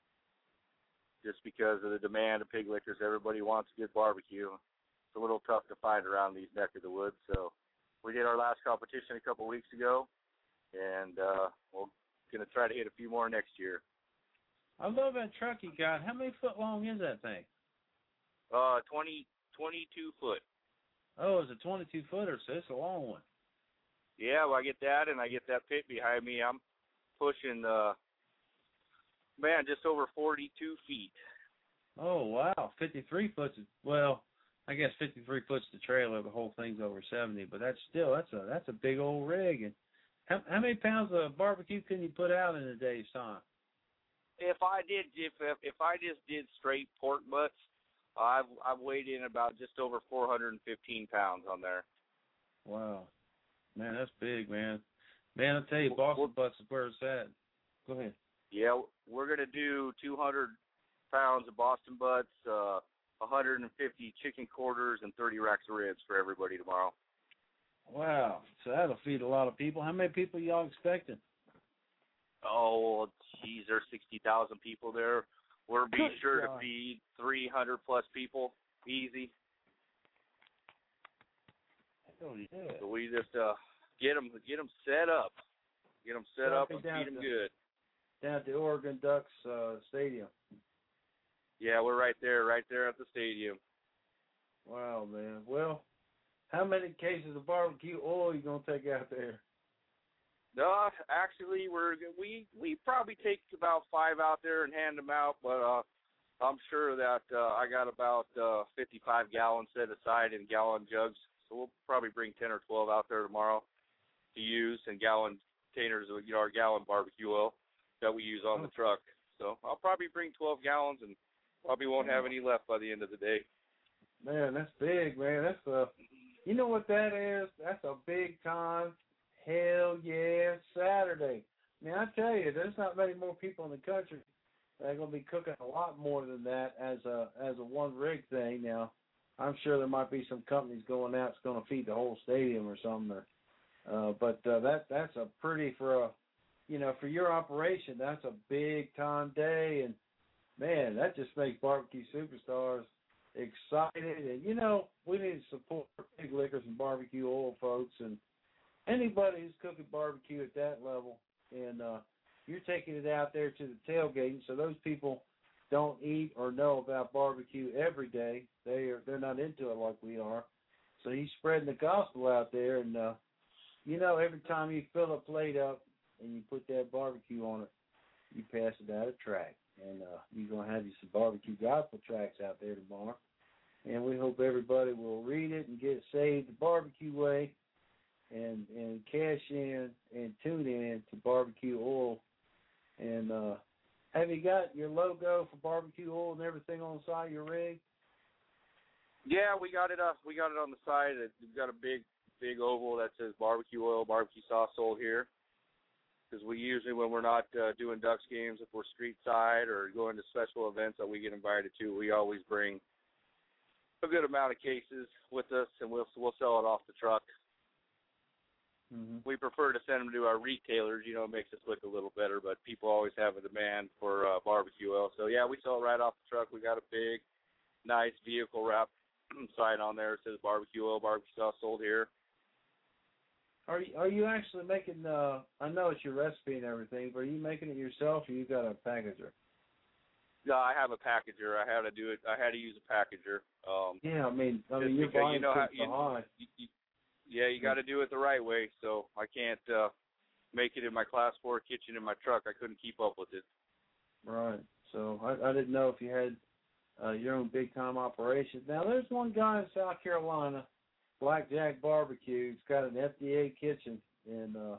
Just because of the demand of Pig Lickers, everybody wants a good barbecue. It's a little tough to find around these neck of the woods. So we did our last competition a couple weeks ago, and uh, we're going to try to hit a few more next year. I love that truck you got. How many foot long is that thing? Uh, twenty, twenty-two foot. Oh, it's a twenty-two footer, so it's a long one. Yeah, well, I get that, and I get that pit behind me. I'm pushing, uh, man, just over forty-two feet. Oh, wow. fifty-three foot. Well, I guess fifty-three foot's the trailer. The whole thing's over seventy, but that's still, that's a that's a big old rig. And how, how many pounds of barbecue can you put out in a day's time? If I did, if if, if I just did straight pork butts, I've I've weighed in about just over four hundred fifteen pounds on there. Wow, man, that's big, man. Man, I tell you, Boston butts is where it's at. Go ahead. Yeah, we're gonna do two hundred pounds of Boston butts, uh, one hundred fifty chicken quarters, and thirty racks of ribs for everybody tomorrow. Wow, so that'll feed a lot of people. How many people y'all expecting? Oh, geez, there's sixty thousand people there. We're be Good sure God. to feed three hundred plus people, easy. Oh yeah. So we just uh, get them, get them set up, get them set up, and feed them good. Down at the Oregon Ducks uh, Stadium. Yeah, we're right there, right there at the stadium. Wow, man. Well, how many cases of barbecue oil you gonna take out there? No, actually, we're we we probably take about five out there and hand them out, but uh, I'm sure that uh, I got about uh, fifty-five gallons set aside in gallon jugs, so we'll probably bring ten or twelve out there tomorrow to use, and gallon containers of, you know, our gallon barbecue oil that we use on oh. the truck. So I'll probably bring twelve gallons and probably won't have any left by the end of the day. Man, that's big, man. That's a, you know what that is? That's a big time. Hell yeah, Saturday. I mean, I tell you, there's not many more people in the country that are going to be cooking a lot more than that as a as a one rig thing. Now, I'm sure there might be some companies going out that's going to feed the whole stadium or something. Or, uh, but uh, that that's a pretty for a, you know, for your operation, that's a big time day, and man, that just makes Barbecue Superstars excited. And you know, we need to support Pig Lickers and barbecue oil folks, and anybody who's cooking barbecue at that level, and uh, you're taking it out there to the tailgate, so those people don't eat or know about barbecue every day. They are they're not into it like we are. So he's spreading the gospel out there, and uh, you know, every time you fill a plate up and you put that barbecue on it, you pass it out a track, and uh, you're gonna have you some barbecue gospel tracks out there tomorrow. And we hope everybody will read it and get saved the barbecue way. And and cash in and tune in to barbecue oil. And uh, have you got your logo for barbecue oil and everything on the side of your rig? Yeah, we got it. Uh, we got it on the side. We've got a big, big oval that says barbecue oil, barbecue sauce sold here. Because we usually, when we're not uh, doing Ducks games, if we're street side or going to special events that we get invited to, we always bring a good amount of cases with us, and we'll we'll sell it off the truck. Mm-hmm. We prefer to send them to our retailers. You know, it makes us look a little better, but people always have a demand for uh, barbecue oil. So, yeah, we sell it right off the truck. We got a big, nice vehicle wrap sign on there. It says barbecue oil, barbecue sauce sold here. Are you, are you actually making, uh, I know it's your recipe and everything, but are you making it yourself or you got a packager? Yeah, I have a packager. I had to do it. I had to use a packager. Um, yeah, I mean, I mean, because, you're buying you know how, you, you, you, Yeah, you got to do it the right way. So I can't, uh, make it in my class four kitchen in my truck. I couldn't keep up with it. Right. So I, I didn't know if you had uh, your own big-time operations. Now, there's one guy in South Carolina, Blackjack Barbecue. He's got an F D A kitchen, and uh,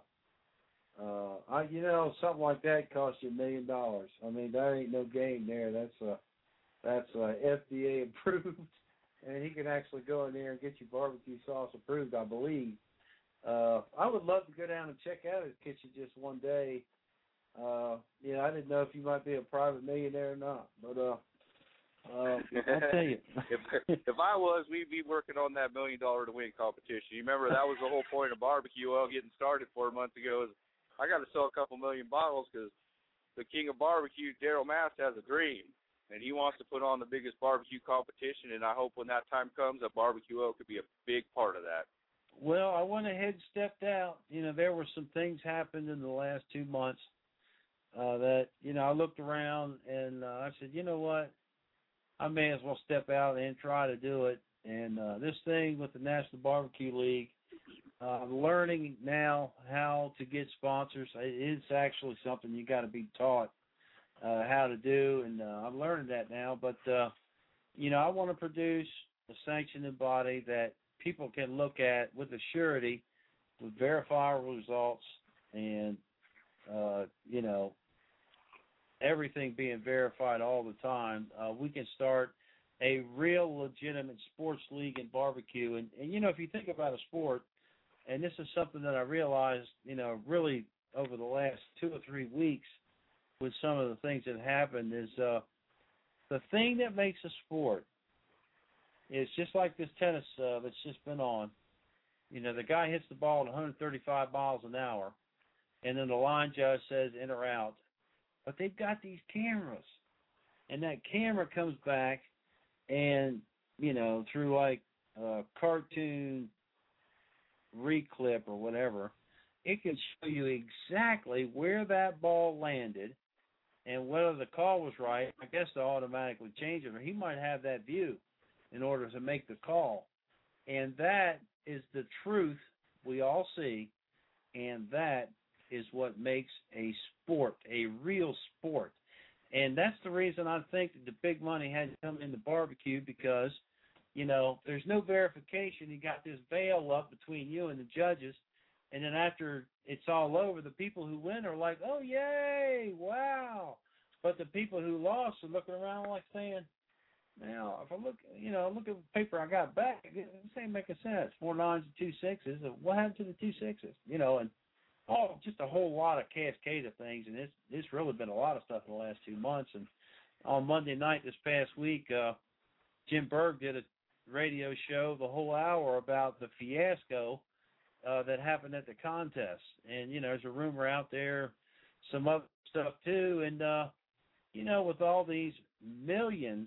uh, I, you know, something like that costs you a million dollars. I mean, that ain't no game there. That's uh, that's uh, F D A approved, and he can actually go in there and get your barbecue sauce approved, I believe. Uh, I would love to go down and check out his kitchen just one day. Uh, you know, I didn't know if you might be a private millionaire or not, but uh, uh, I tell you, if if I was, we'd be working on that million dollar to win competition. You remember that was the whole point of barbecue oil getting started four months ago. Is I got to sell a couple million bottles because the king of barbecue, Daryl Mast, has a dream, and he wants to put on the biggest barbecue competition. And I hope when that time comes, that barbecue oil could be a big part of that. Well, I went ahead and stepped out. You know, there were some things happened in the last two months uh, that, you know, I looked around and uh, I said, you know what, I may as well step out and try to do it. And uh, this thing with the National Barbecue League, uh, I'm learning now how to get sponsors. It is actually something you got to be taught uh, how to do, and uh, I'm learning that now. But, uh, you know, I want to produce a sanctioned body that people can look at with a surety, with verifiable results, and, uh, you know, everything being verified all the time. Uh, we can start a real legitimate sports league in barbecue. And, and, you know, if you think about a sport, and this is something that I realized, you know, really over the last two or three weeks with some of the things that happened is uh, the thing that makes a sport is just like this tennis uh, that's just been on. You know, the guy hits the ball at one thirty-five miles an hour, and then the line judge says in or out. But they've got these cameras, and that camera comes back and, you know, through like a cartoon reclip or whatever, it can show you exactly where that ball landed and whether the call was right. I guess they'll automatically change it, or he might have that view in order to make the call. And that is the truth we all see, and that is what makes a sport, a real sport. And that's the reason I think that the big money had to come into barbecue, because, you know, there's no verification. You got this veil up between you and the judges, and then after it's all over, the people who win are like, oh, yay, wow. But the people who lost are looking around like saying, now, if I look, you know, look at the paper I got back, this ain't making sense. Four nines and two sixes. What happened to the two sixes? You know, and oh, just a whole lot of cascade of things. And it's it's really been a lot of stuff in the last two months. And on Monday night this past week, uh, Jim Berg did a radio show the whole hour about the fiasco uh, that happened at the contest. And, you know, there's a rumor out there, some other stuff too. And, uh, you know, with all these millions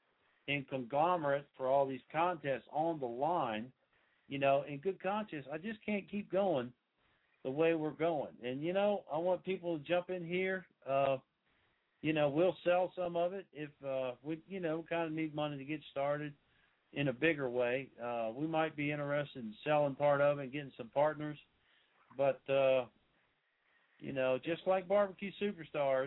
in conglomerate for all these contests on the line, you know, in good conscience, I just can't keep going the way we're going. And, you know, I want people to jump in here. Uh, you know, we'll sell some of it if uh, we, you know, kind of need money to get started in a bigger way. Uh, we might be interested in selling part of it and getting some partners. But, uh, you know, just like Barbecue Superstars,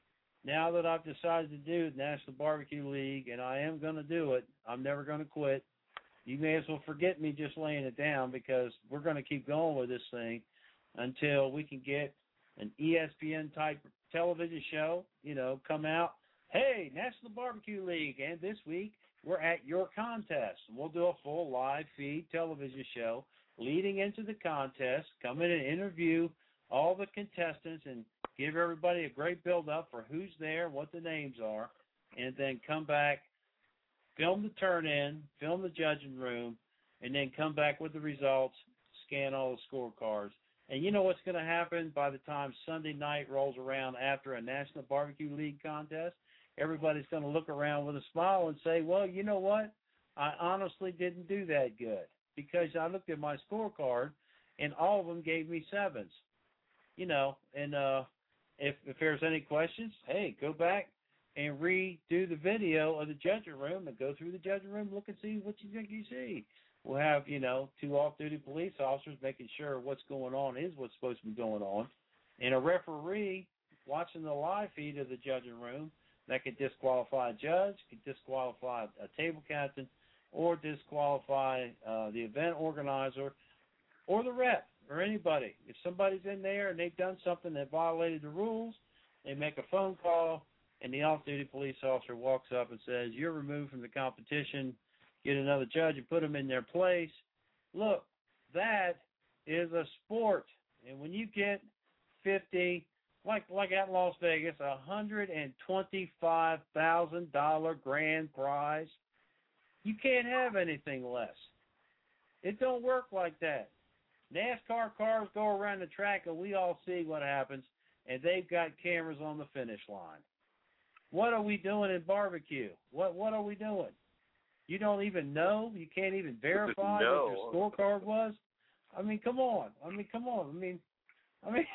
now that I've decided to do the National Barbecue League, and I am going to do it, I'm never going to quit. You may as well forget me just laying it down, because we're going to keep going with this thing until we can get an E S P N-type television show, you know, come out, hey, National Barbecue League, and this week we're at your contest. And we'll do a full live feed television show leading into the contest, come in and interview all the contestants and give everybody a great build-up for who's there, what the names are, and then come back, film the turn-in, film the judging room, and then come back with the results, scan all the scorecards. And you know what's going to happen by the time Sunday night rolls around after a National Barbecue League contest? Everybody's going to look around with a smile and say, well, you know what? I honestly didn't do that good, because I looked at my scorecard, and all of them gave me sevens. You know, and uh, if if there's any questions, hey, go back and redo the video of the judging room and go through the judging room, look and see what you think you see. We'll have, you know, two off-duty police officers making sure what's going on is what's supposed to be going on. And a referee watching the live feed of the judging room, that could disqualify a judge, could disqualify a table captain, or disqualify uh, the event organizer or the rep or anybody. If somebody's in there and they've done something that violated the rules, they make a phone call, and the off-duty police officer walks up and says, you're removed from the competition, get another judge and put them in their place. Look, that is a sport. And when you get fifty, like like at Las Vegas, a one hundred twenty-five thousand dollars grand prize, you can't have anything less. It don't work like that. NASCAR cars go around the track and we all see what happens, and they've got cameras on the finish line. What are we doing in barbecue? What what are we doing? You don't even know? You can't even verify no. what your scorecard was? I mean, come on. I mean, come on. I mean, I mean,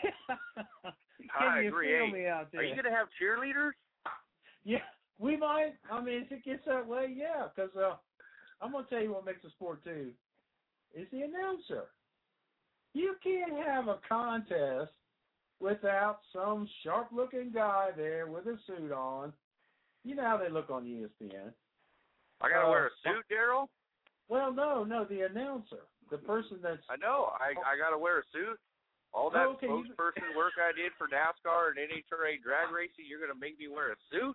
can I you agree. feel Hey, me out there? are you going to have cheerleaders? Yeah, we might. I mean, if it gets that way, yeah. Because uh, I'm going to tell you what makes a sport, too, is the announcer. You can't have a contest without some sharp-looking guy there with a suit on. You know how they look on E S P N. I got to uh, wear a suit, Daryl? Well, no, no, the announcer, the person that's... I know. I I got to wear a suit. All that Oh, okay, you- spokesperson work I did for NASCAR and N H R A drag racing, you're going to make me wear a suit?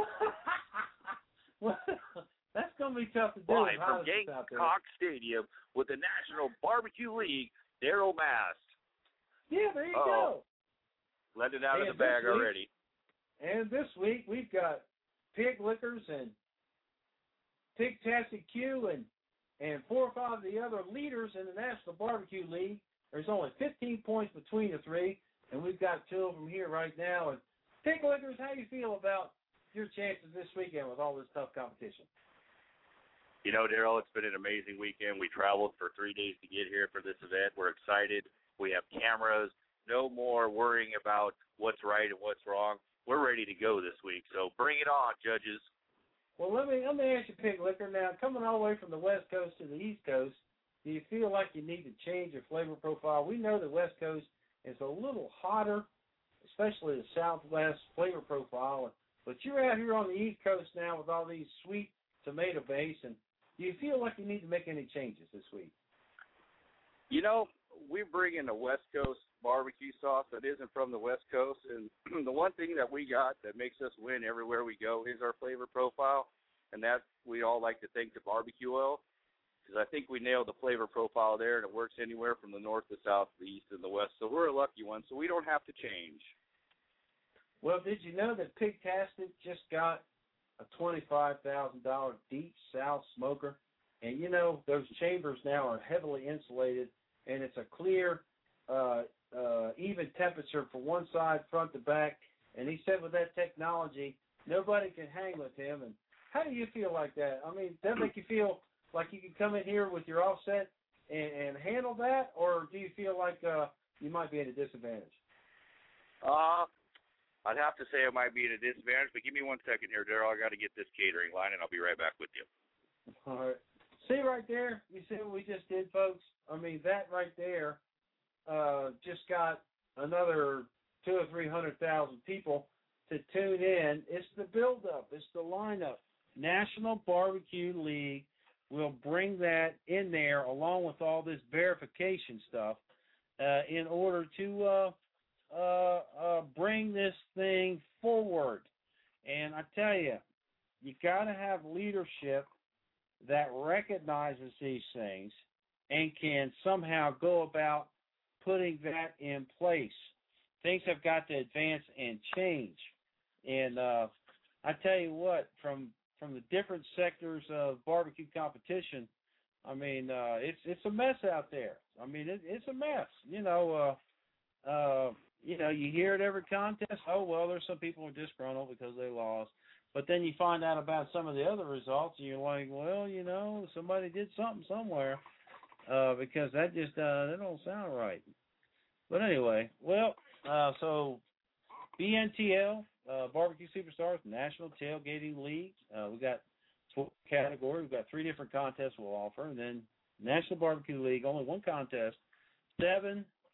Well, that's going to be tough to do. Live with from Hollis out there. Gamecock Stadium with the National Barbecue League, Daryl Mast. Yeah, there you Uh-oh. go. Let it out Hey, of the bag this week- already. And this week we've got Pig Lickers and Pig-Tastic Q and, and four or five of the other leaders in the National Barbecue League. There's only fifteen points between the three, and we've got two of them here right now. And Pig Lickers, how do you feel about your chances this weekend with all this tough competition? You know, Daryl, it's been an amazing weekend. We traveled for three days to get here for this event. We're excited. We have cameras. No more worrying about what's right and what's wrong. We're ready to go this week. So bring it on, judges. Well, let me let me ask you, Pig Licker. Now, coming all the way from the West Coast to the East Coast, do you feel like you need to change your flavor profile? We know the West Coast is a little hotter, especially the Southwest flavor profile. But you're out here on the East Coast now with all these sweet tomato base, and do you feel like you need to make any changes this week? You know, we bring in a West Coast barbecue sauce that isn't from the West Coast, and the one thing that we got that makes us win everywhere we go is our flavor profile, and that we all like to thank the barbecue oil, because I think we nailed the flavor profile there, and it works anywhere from the north to south, the east and the west, so we're a lucky one, so we don't have to change. Well, did you know that Pig-Tastic just got a twenty-five thousand dollars Deep South smoker? And, you know, those chambers now are heavily insulated, and it's a clear, uh, uh, even temperature from one side, front to back. And he said with that technology, nobody can hang with him. And how do you feel like that? I mean, does that make you feel like you can come in here with your offset and, and handle that, or do you feel like uh, you might be at a disadvantage? Uh, I'd have to say I might be at a disadvantage, but give me one second here, Daryl. I got to get this catering line, and I'll be right back with you. All right. See right there? You see what we just did, folks? I mean, that right there uh, just got another two or three hundred thousand people to tune in. It's the build-up. It's the lineup. National Barbecue League will bring that in there along with all this verification stuff uh, in order to uh, uh, uh, bring this thing forward. And I tell you, you got to have leadership that recognizes these things and can somehow go about putting that in place. Things have got to advance and change. And uh, I tell you what, from from the different sectors of barbecue competition, I mean, uh, it's it's a mess out there. I mean, it, it's a mess. You know, uh, uh, you know, you hear at every contest, oh, well, there's some people who are disgruntled because they lost. But then you find out about some of the other results, and you're like, well, you know, somebody did something somewhere uh, because that just uh, that don't sound right. But anyway, well, uh, so B N T L, uh, Barbecue Superstars, National Tailgating League. Uh, we got four categories. We've got three different contests we'll offer, and then National Barbecue League, only one contest, seven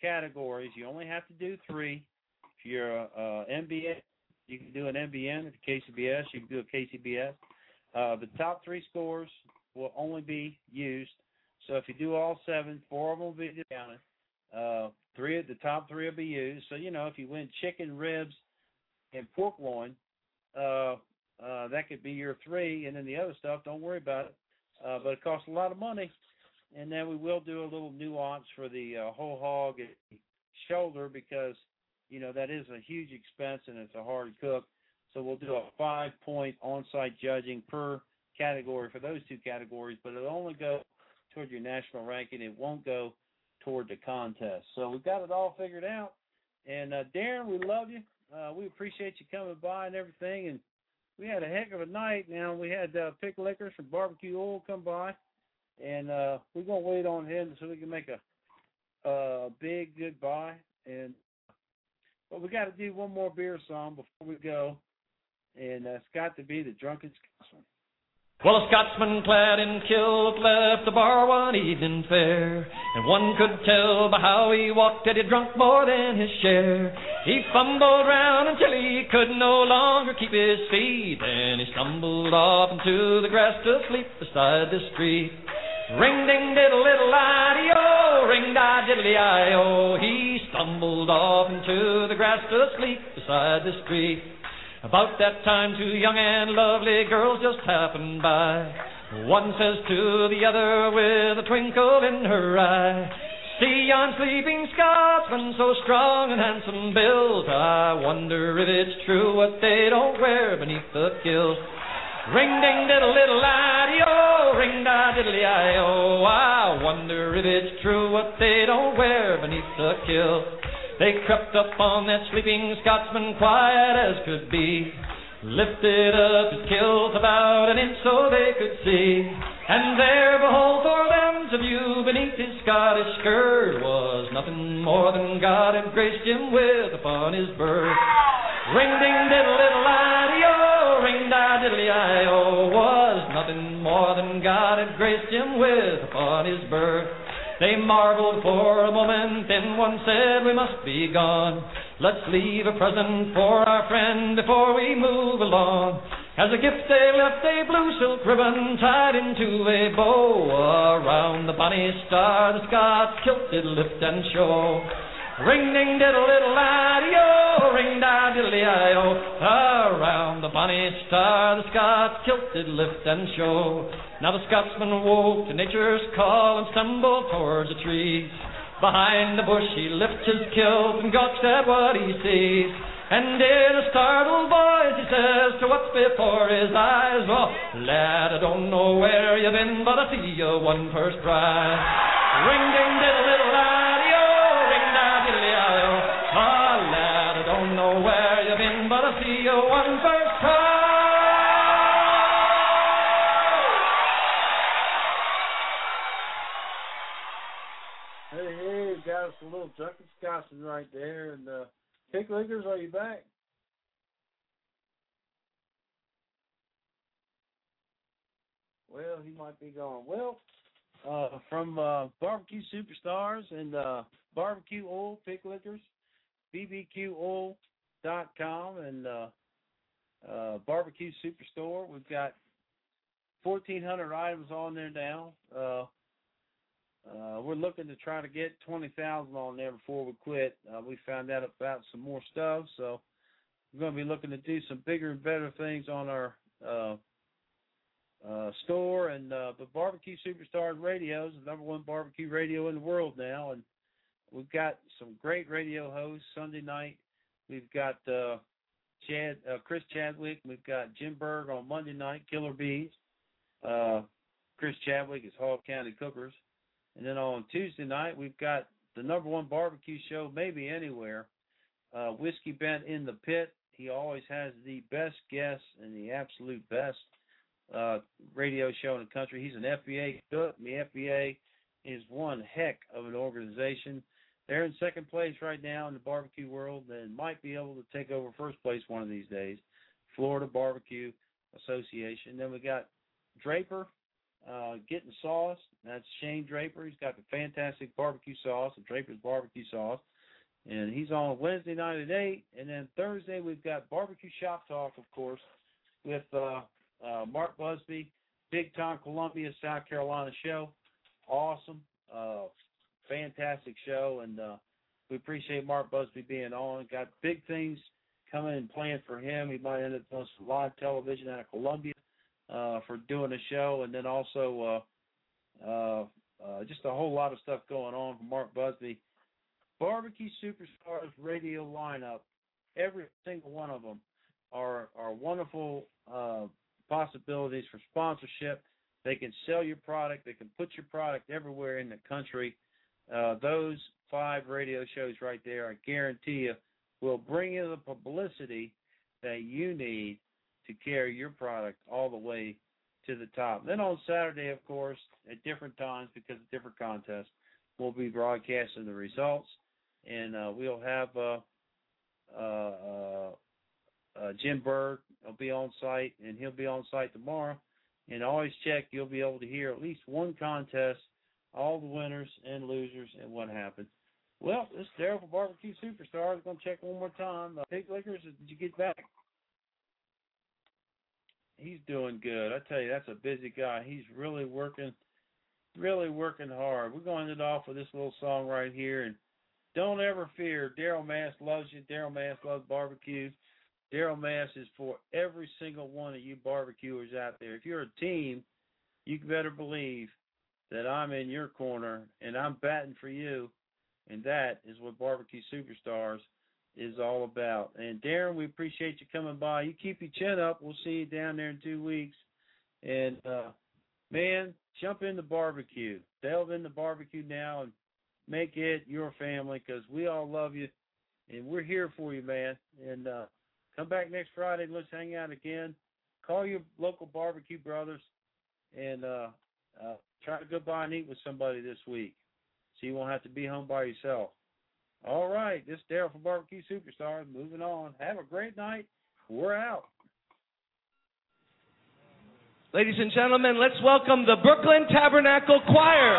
categories. You only have to do three. If you're a, a M B N, you can do an M B N. If you're K C B S, you can do a K C B S. Uh, the top three scores will only be used. So if you do all seven, four of them will be discounted. Uh, three of the top three will be used. So, you know, if you win chicken, ribs, and pork loin, uh, uh, that could be your three. And then the other stuff, don't worry about it. Uh, but it costs a lot of money. And then we will do a little nuance for the uh, whole hog and shoulder because, you know, that is a huge expense and it's a hard cook. So we'll do a five-point on-site judging per category for those two categories, but it'll only go toward your national ranking. It won't go toward the contest. So we've got it all figured out. And, uh, Darren, we love you. Uh, we appreciate you coming by and everything. And we had a heck of a night. Now, we had uh, Pick Liquors from Barbecue Oil come by. And uh, we're going to wait on him so we can make a uh, big goodbye. And But we got to do one more beer song before we go. And uh, it's got to be the Drunken Scotsman. Well, a Scotsman clad in kilt left the bar one evening fair, and one could tell by how he walked that he'd drunk more than his share. He fumbled round until he could no longer keep his feet, and he stumbled off into the grass to sleep beside the street. Ring ding diddle little idee-o, ring di diddly-i-o. He stumbled off into the grass to sleep beside the street. About that time, two young and lovely girls just happened by. One says to the other with a twinkle in her eye, "See yon sleeping Scotsman, so strong and handsome built. I wonder if it's true what they don't wear beneath the kilt. Ring ding diddle little idee-o, ring da diddly I-o. I wonder if it's true what they don't wear beneath the kilt." They crept up on that sleeping Scotsman quiet as could be, lifted up his kilt about an inch so they could see, and there, behold, for them to view beneath his Scottish skirt was nothing more than God had graced him with upon his birth. Ring ding diddle little idee-o, ring da diddly I-o, was nothing more than God had graced him with upon his birth. They marveled for a moment, then one said, "We must be gone. Let's leave a present for our friend before we move along." As a gift they left a blue silk ribbon tied into a bow. Around the bonny star the Scots kilt did lift and show. Ring ding diddle little idee-o, ring da diddly I-o. Around the bonny star the Scots kilt did lift and show. Now the Scotsman woke to nature's call and stumbled towards a tree. Behind the bush he lifts his kilt and gawks at what he sees. And in a startled voice he says to what's before his eyes, "Oh, lad, I don't know where you've been, but I see you won first prize." Ring ding diddle little idee-o, ring da diddly I-o. Oh, lad, I don't know where you've been, but I see you won first prize. Hey, hey, got us a little Drunken Scotsman right there. And uh, Pick Liquors, are you back? Well, he might be gone. Well, uh, from uh, Barbecue Superstars and uh, Barbecue Oil, Pick Liquors, B B Q oil dot com, and uh, uh, Barbecue Superstore. We've got fourteen hundred items on there now. Uh, Uh, we're looking to try to get twenty thousand on there before we quit. Uh, we found out about some more stuff, so we're going to be looking to do some bigger and better things on our uh, uh, store. And uh, but Barbecue Superstars Radio is the number one barbecue radio in the world now, and we've got some great radio hosts Sunday night. We've got uh, Chad, uh, Chris Chadwick. We've got Jim Berg on Monday night, Killer Bees. Uh, Chris Chadwick is Hall County Cookers. And then on Tuesday night, we've got the number one barbecue show maybe anywhere, uh, Whiskey Bent in the Pit. He always has the best guests and the absolute best uh, radio show in the country. He's an F B A cook, and the F B A is one heck of an organization. They're in second place right now in the barbecue world and might be able to take over first place one of these days, Florida Barbecue Association. Then we got Draper. uh, getting sauce. That's Shane Draper. He's got the fantastic barbecue sauce, the Draper's barbecue sauce. And he's on Wednesday night at eight. And then Thursday we've got Barbecue Shop Talk, of course, with uh, uh, Mark Busby, Big Time Columbia, South Carolina show. Awesome. Uh, fantastic show. And uh, we appreciate Mark Busby being on. Got big things coming and planned for him. He might end up doing some live television out of Columbia uh, for doing a show. And then also uh, uh, uh, just a whole lot of stuff going on for Mark Busby. Barbecue Superstars radio lineup, every single one of them are, are wonderful uh, possibilities for sponsorship. They can sell your product. They can put your product everywhere in the country. Uh, those five radio shows right there, I guarantee you, will bring you the publicity that you need to carry your product all the way to the top. Then on Saturday, of course, at different times because of different contests, we'll be broadcasting the results. And uh, we'll have uh, uh, uh, uh, Jim Berg will be on site, and he'll be on site tomorrow. And always check, you'll be able to hear at least one contest, all the winners and losers, and what happened. Well, this is Daryl for Barbecue Superstars. I'm going to check one more time. Uh, Pig Lickers, did you get back? He's doing good. I tell you, that's a busy guy. He's really working, really working hard. We're going to end it off with this little song right here, and don't ever fear. Daryl Mass loves you. Daryl Mass loves barbecue. Daryl Mass is for every single one of you barbecuers out there. If you're a team, you better believe that I'm in your corner and I'm batting for you, and that is what Barbecue Superstars is all about. And Darren, we appreciate you coming by. You keep your chin up. We'll see you down there in two weeks. And, uh, man, jump into barbecue. Delve into barbecue now and make it your family, because we all love you, and we're here for you, man. And uh, come back next Friday. Let's hang out again. Call your local barbecue brothers, and uh, uh, try to go by and eat with somebody this week so you won't have to be home by yourself. All right, this is Daryl from Barbecue Superstars. Moving on. Have a great night. We're out. Ladies and gentlemen, let's welcome the Brooklyn Tabernacle Choir.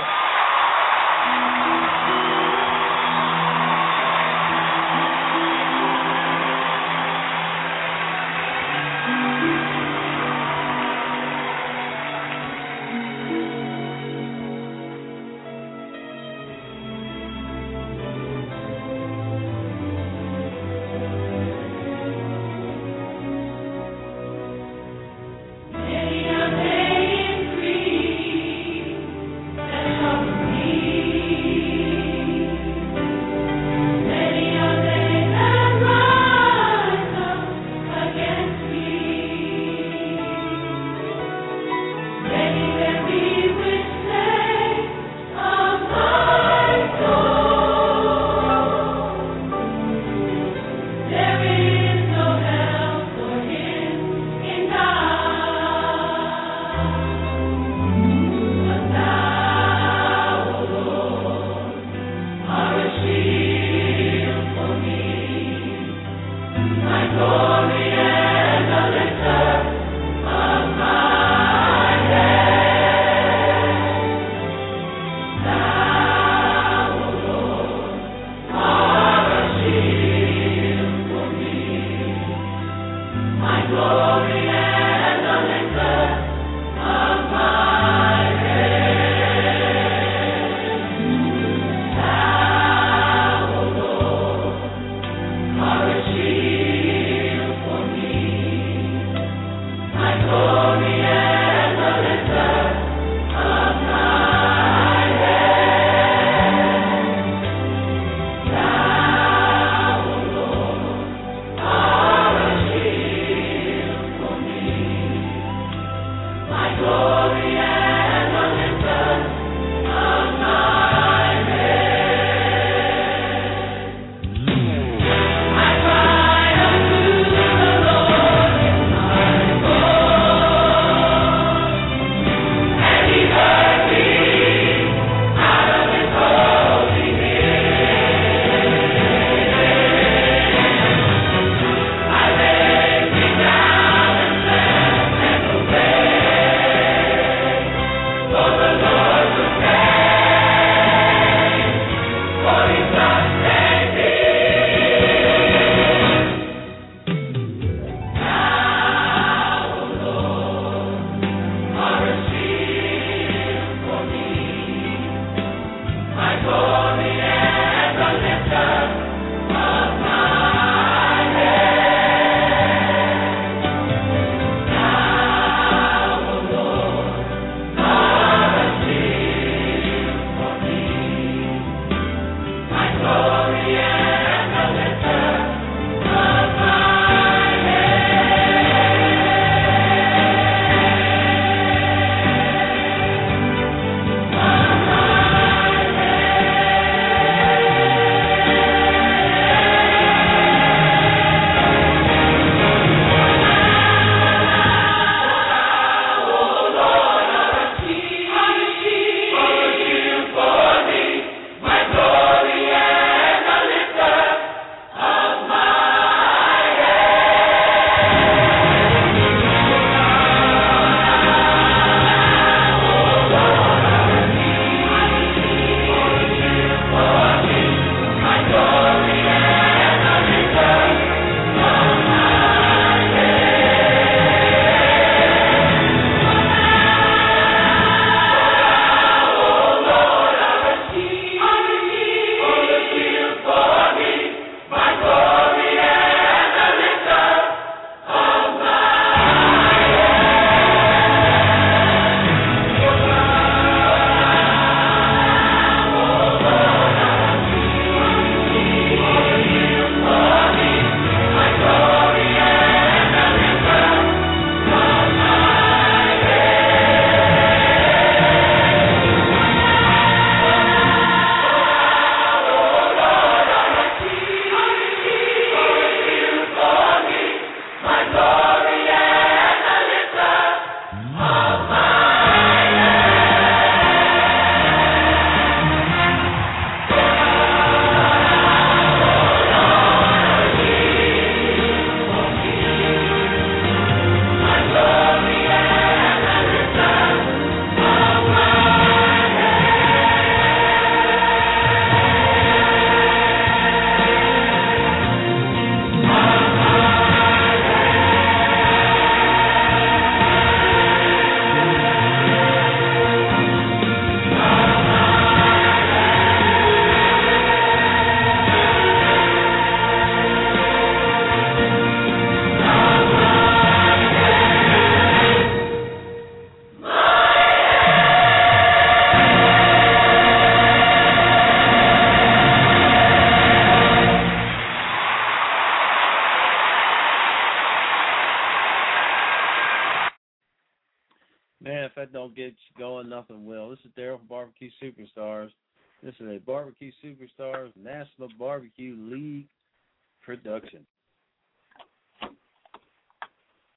Shield man, if that don't get you going, nothing will. This is Daryl from Barbecue Superstars. This is a Barbecue Superstars National Barbecue League production.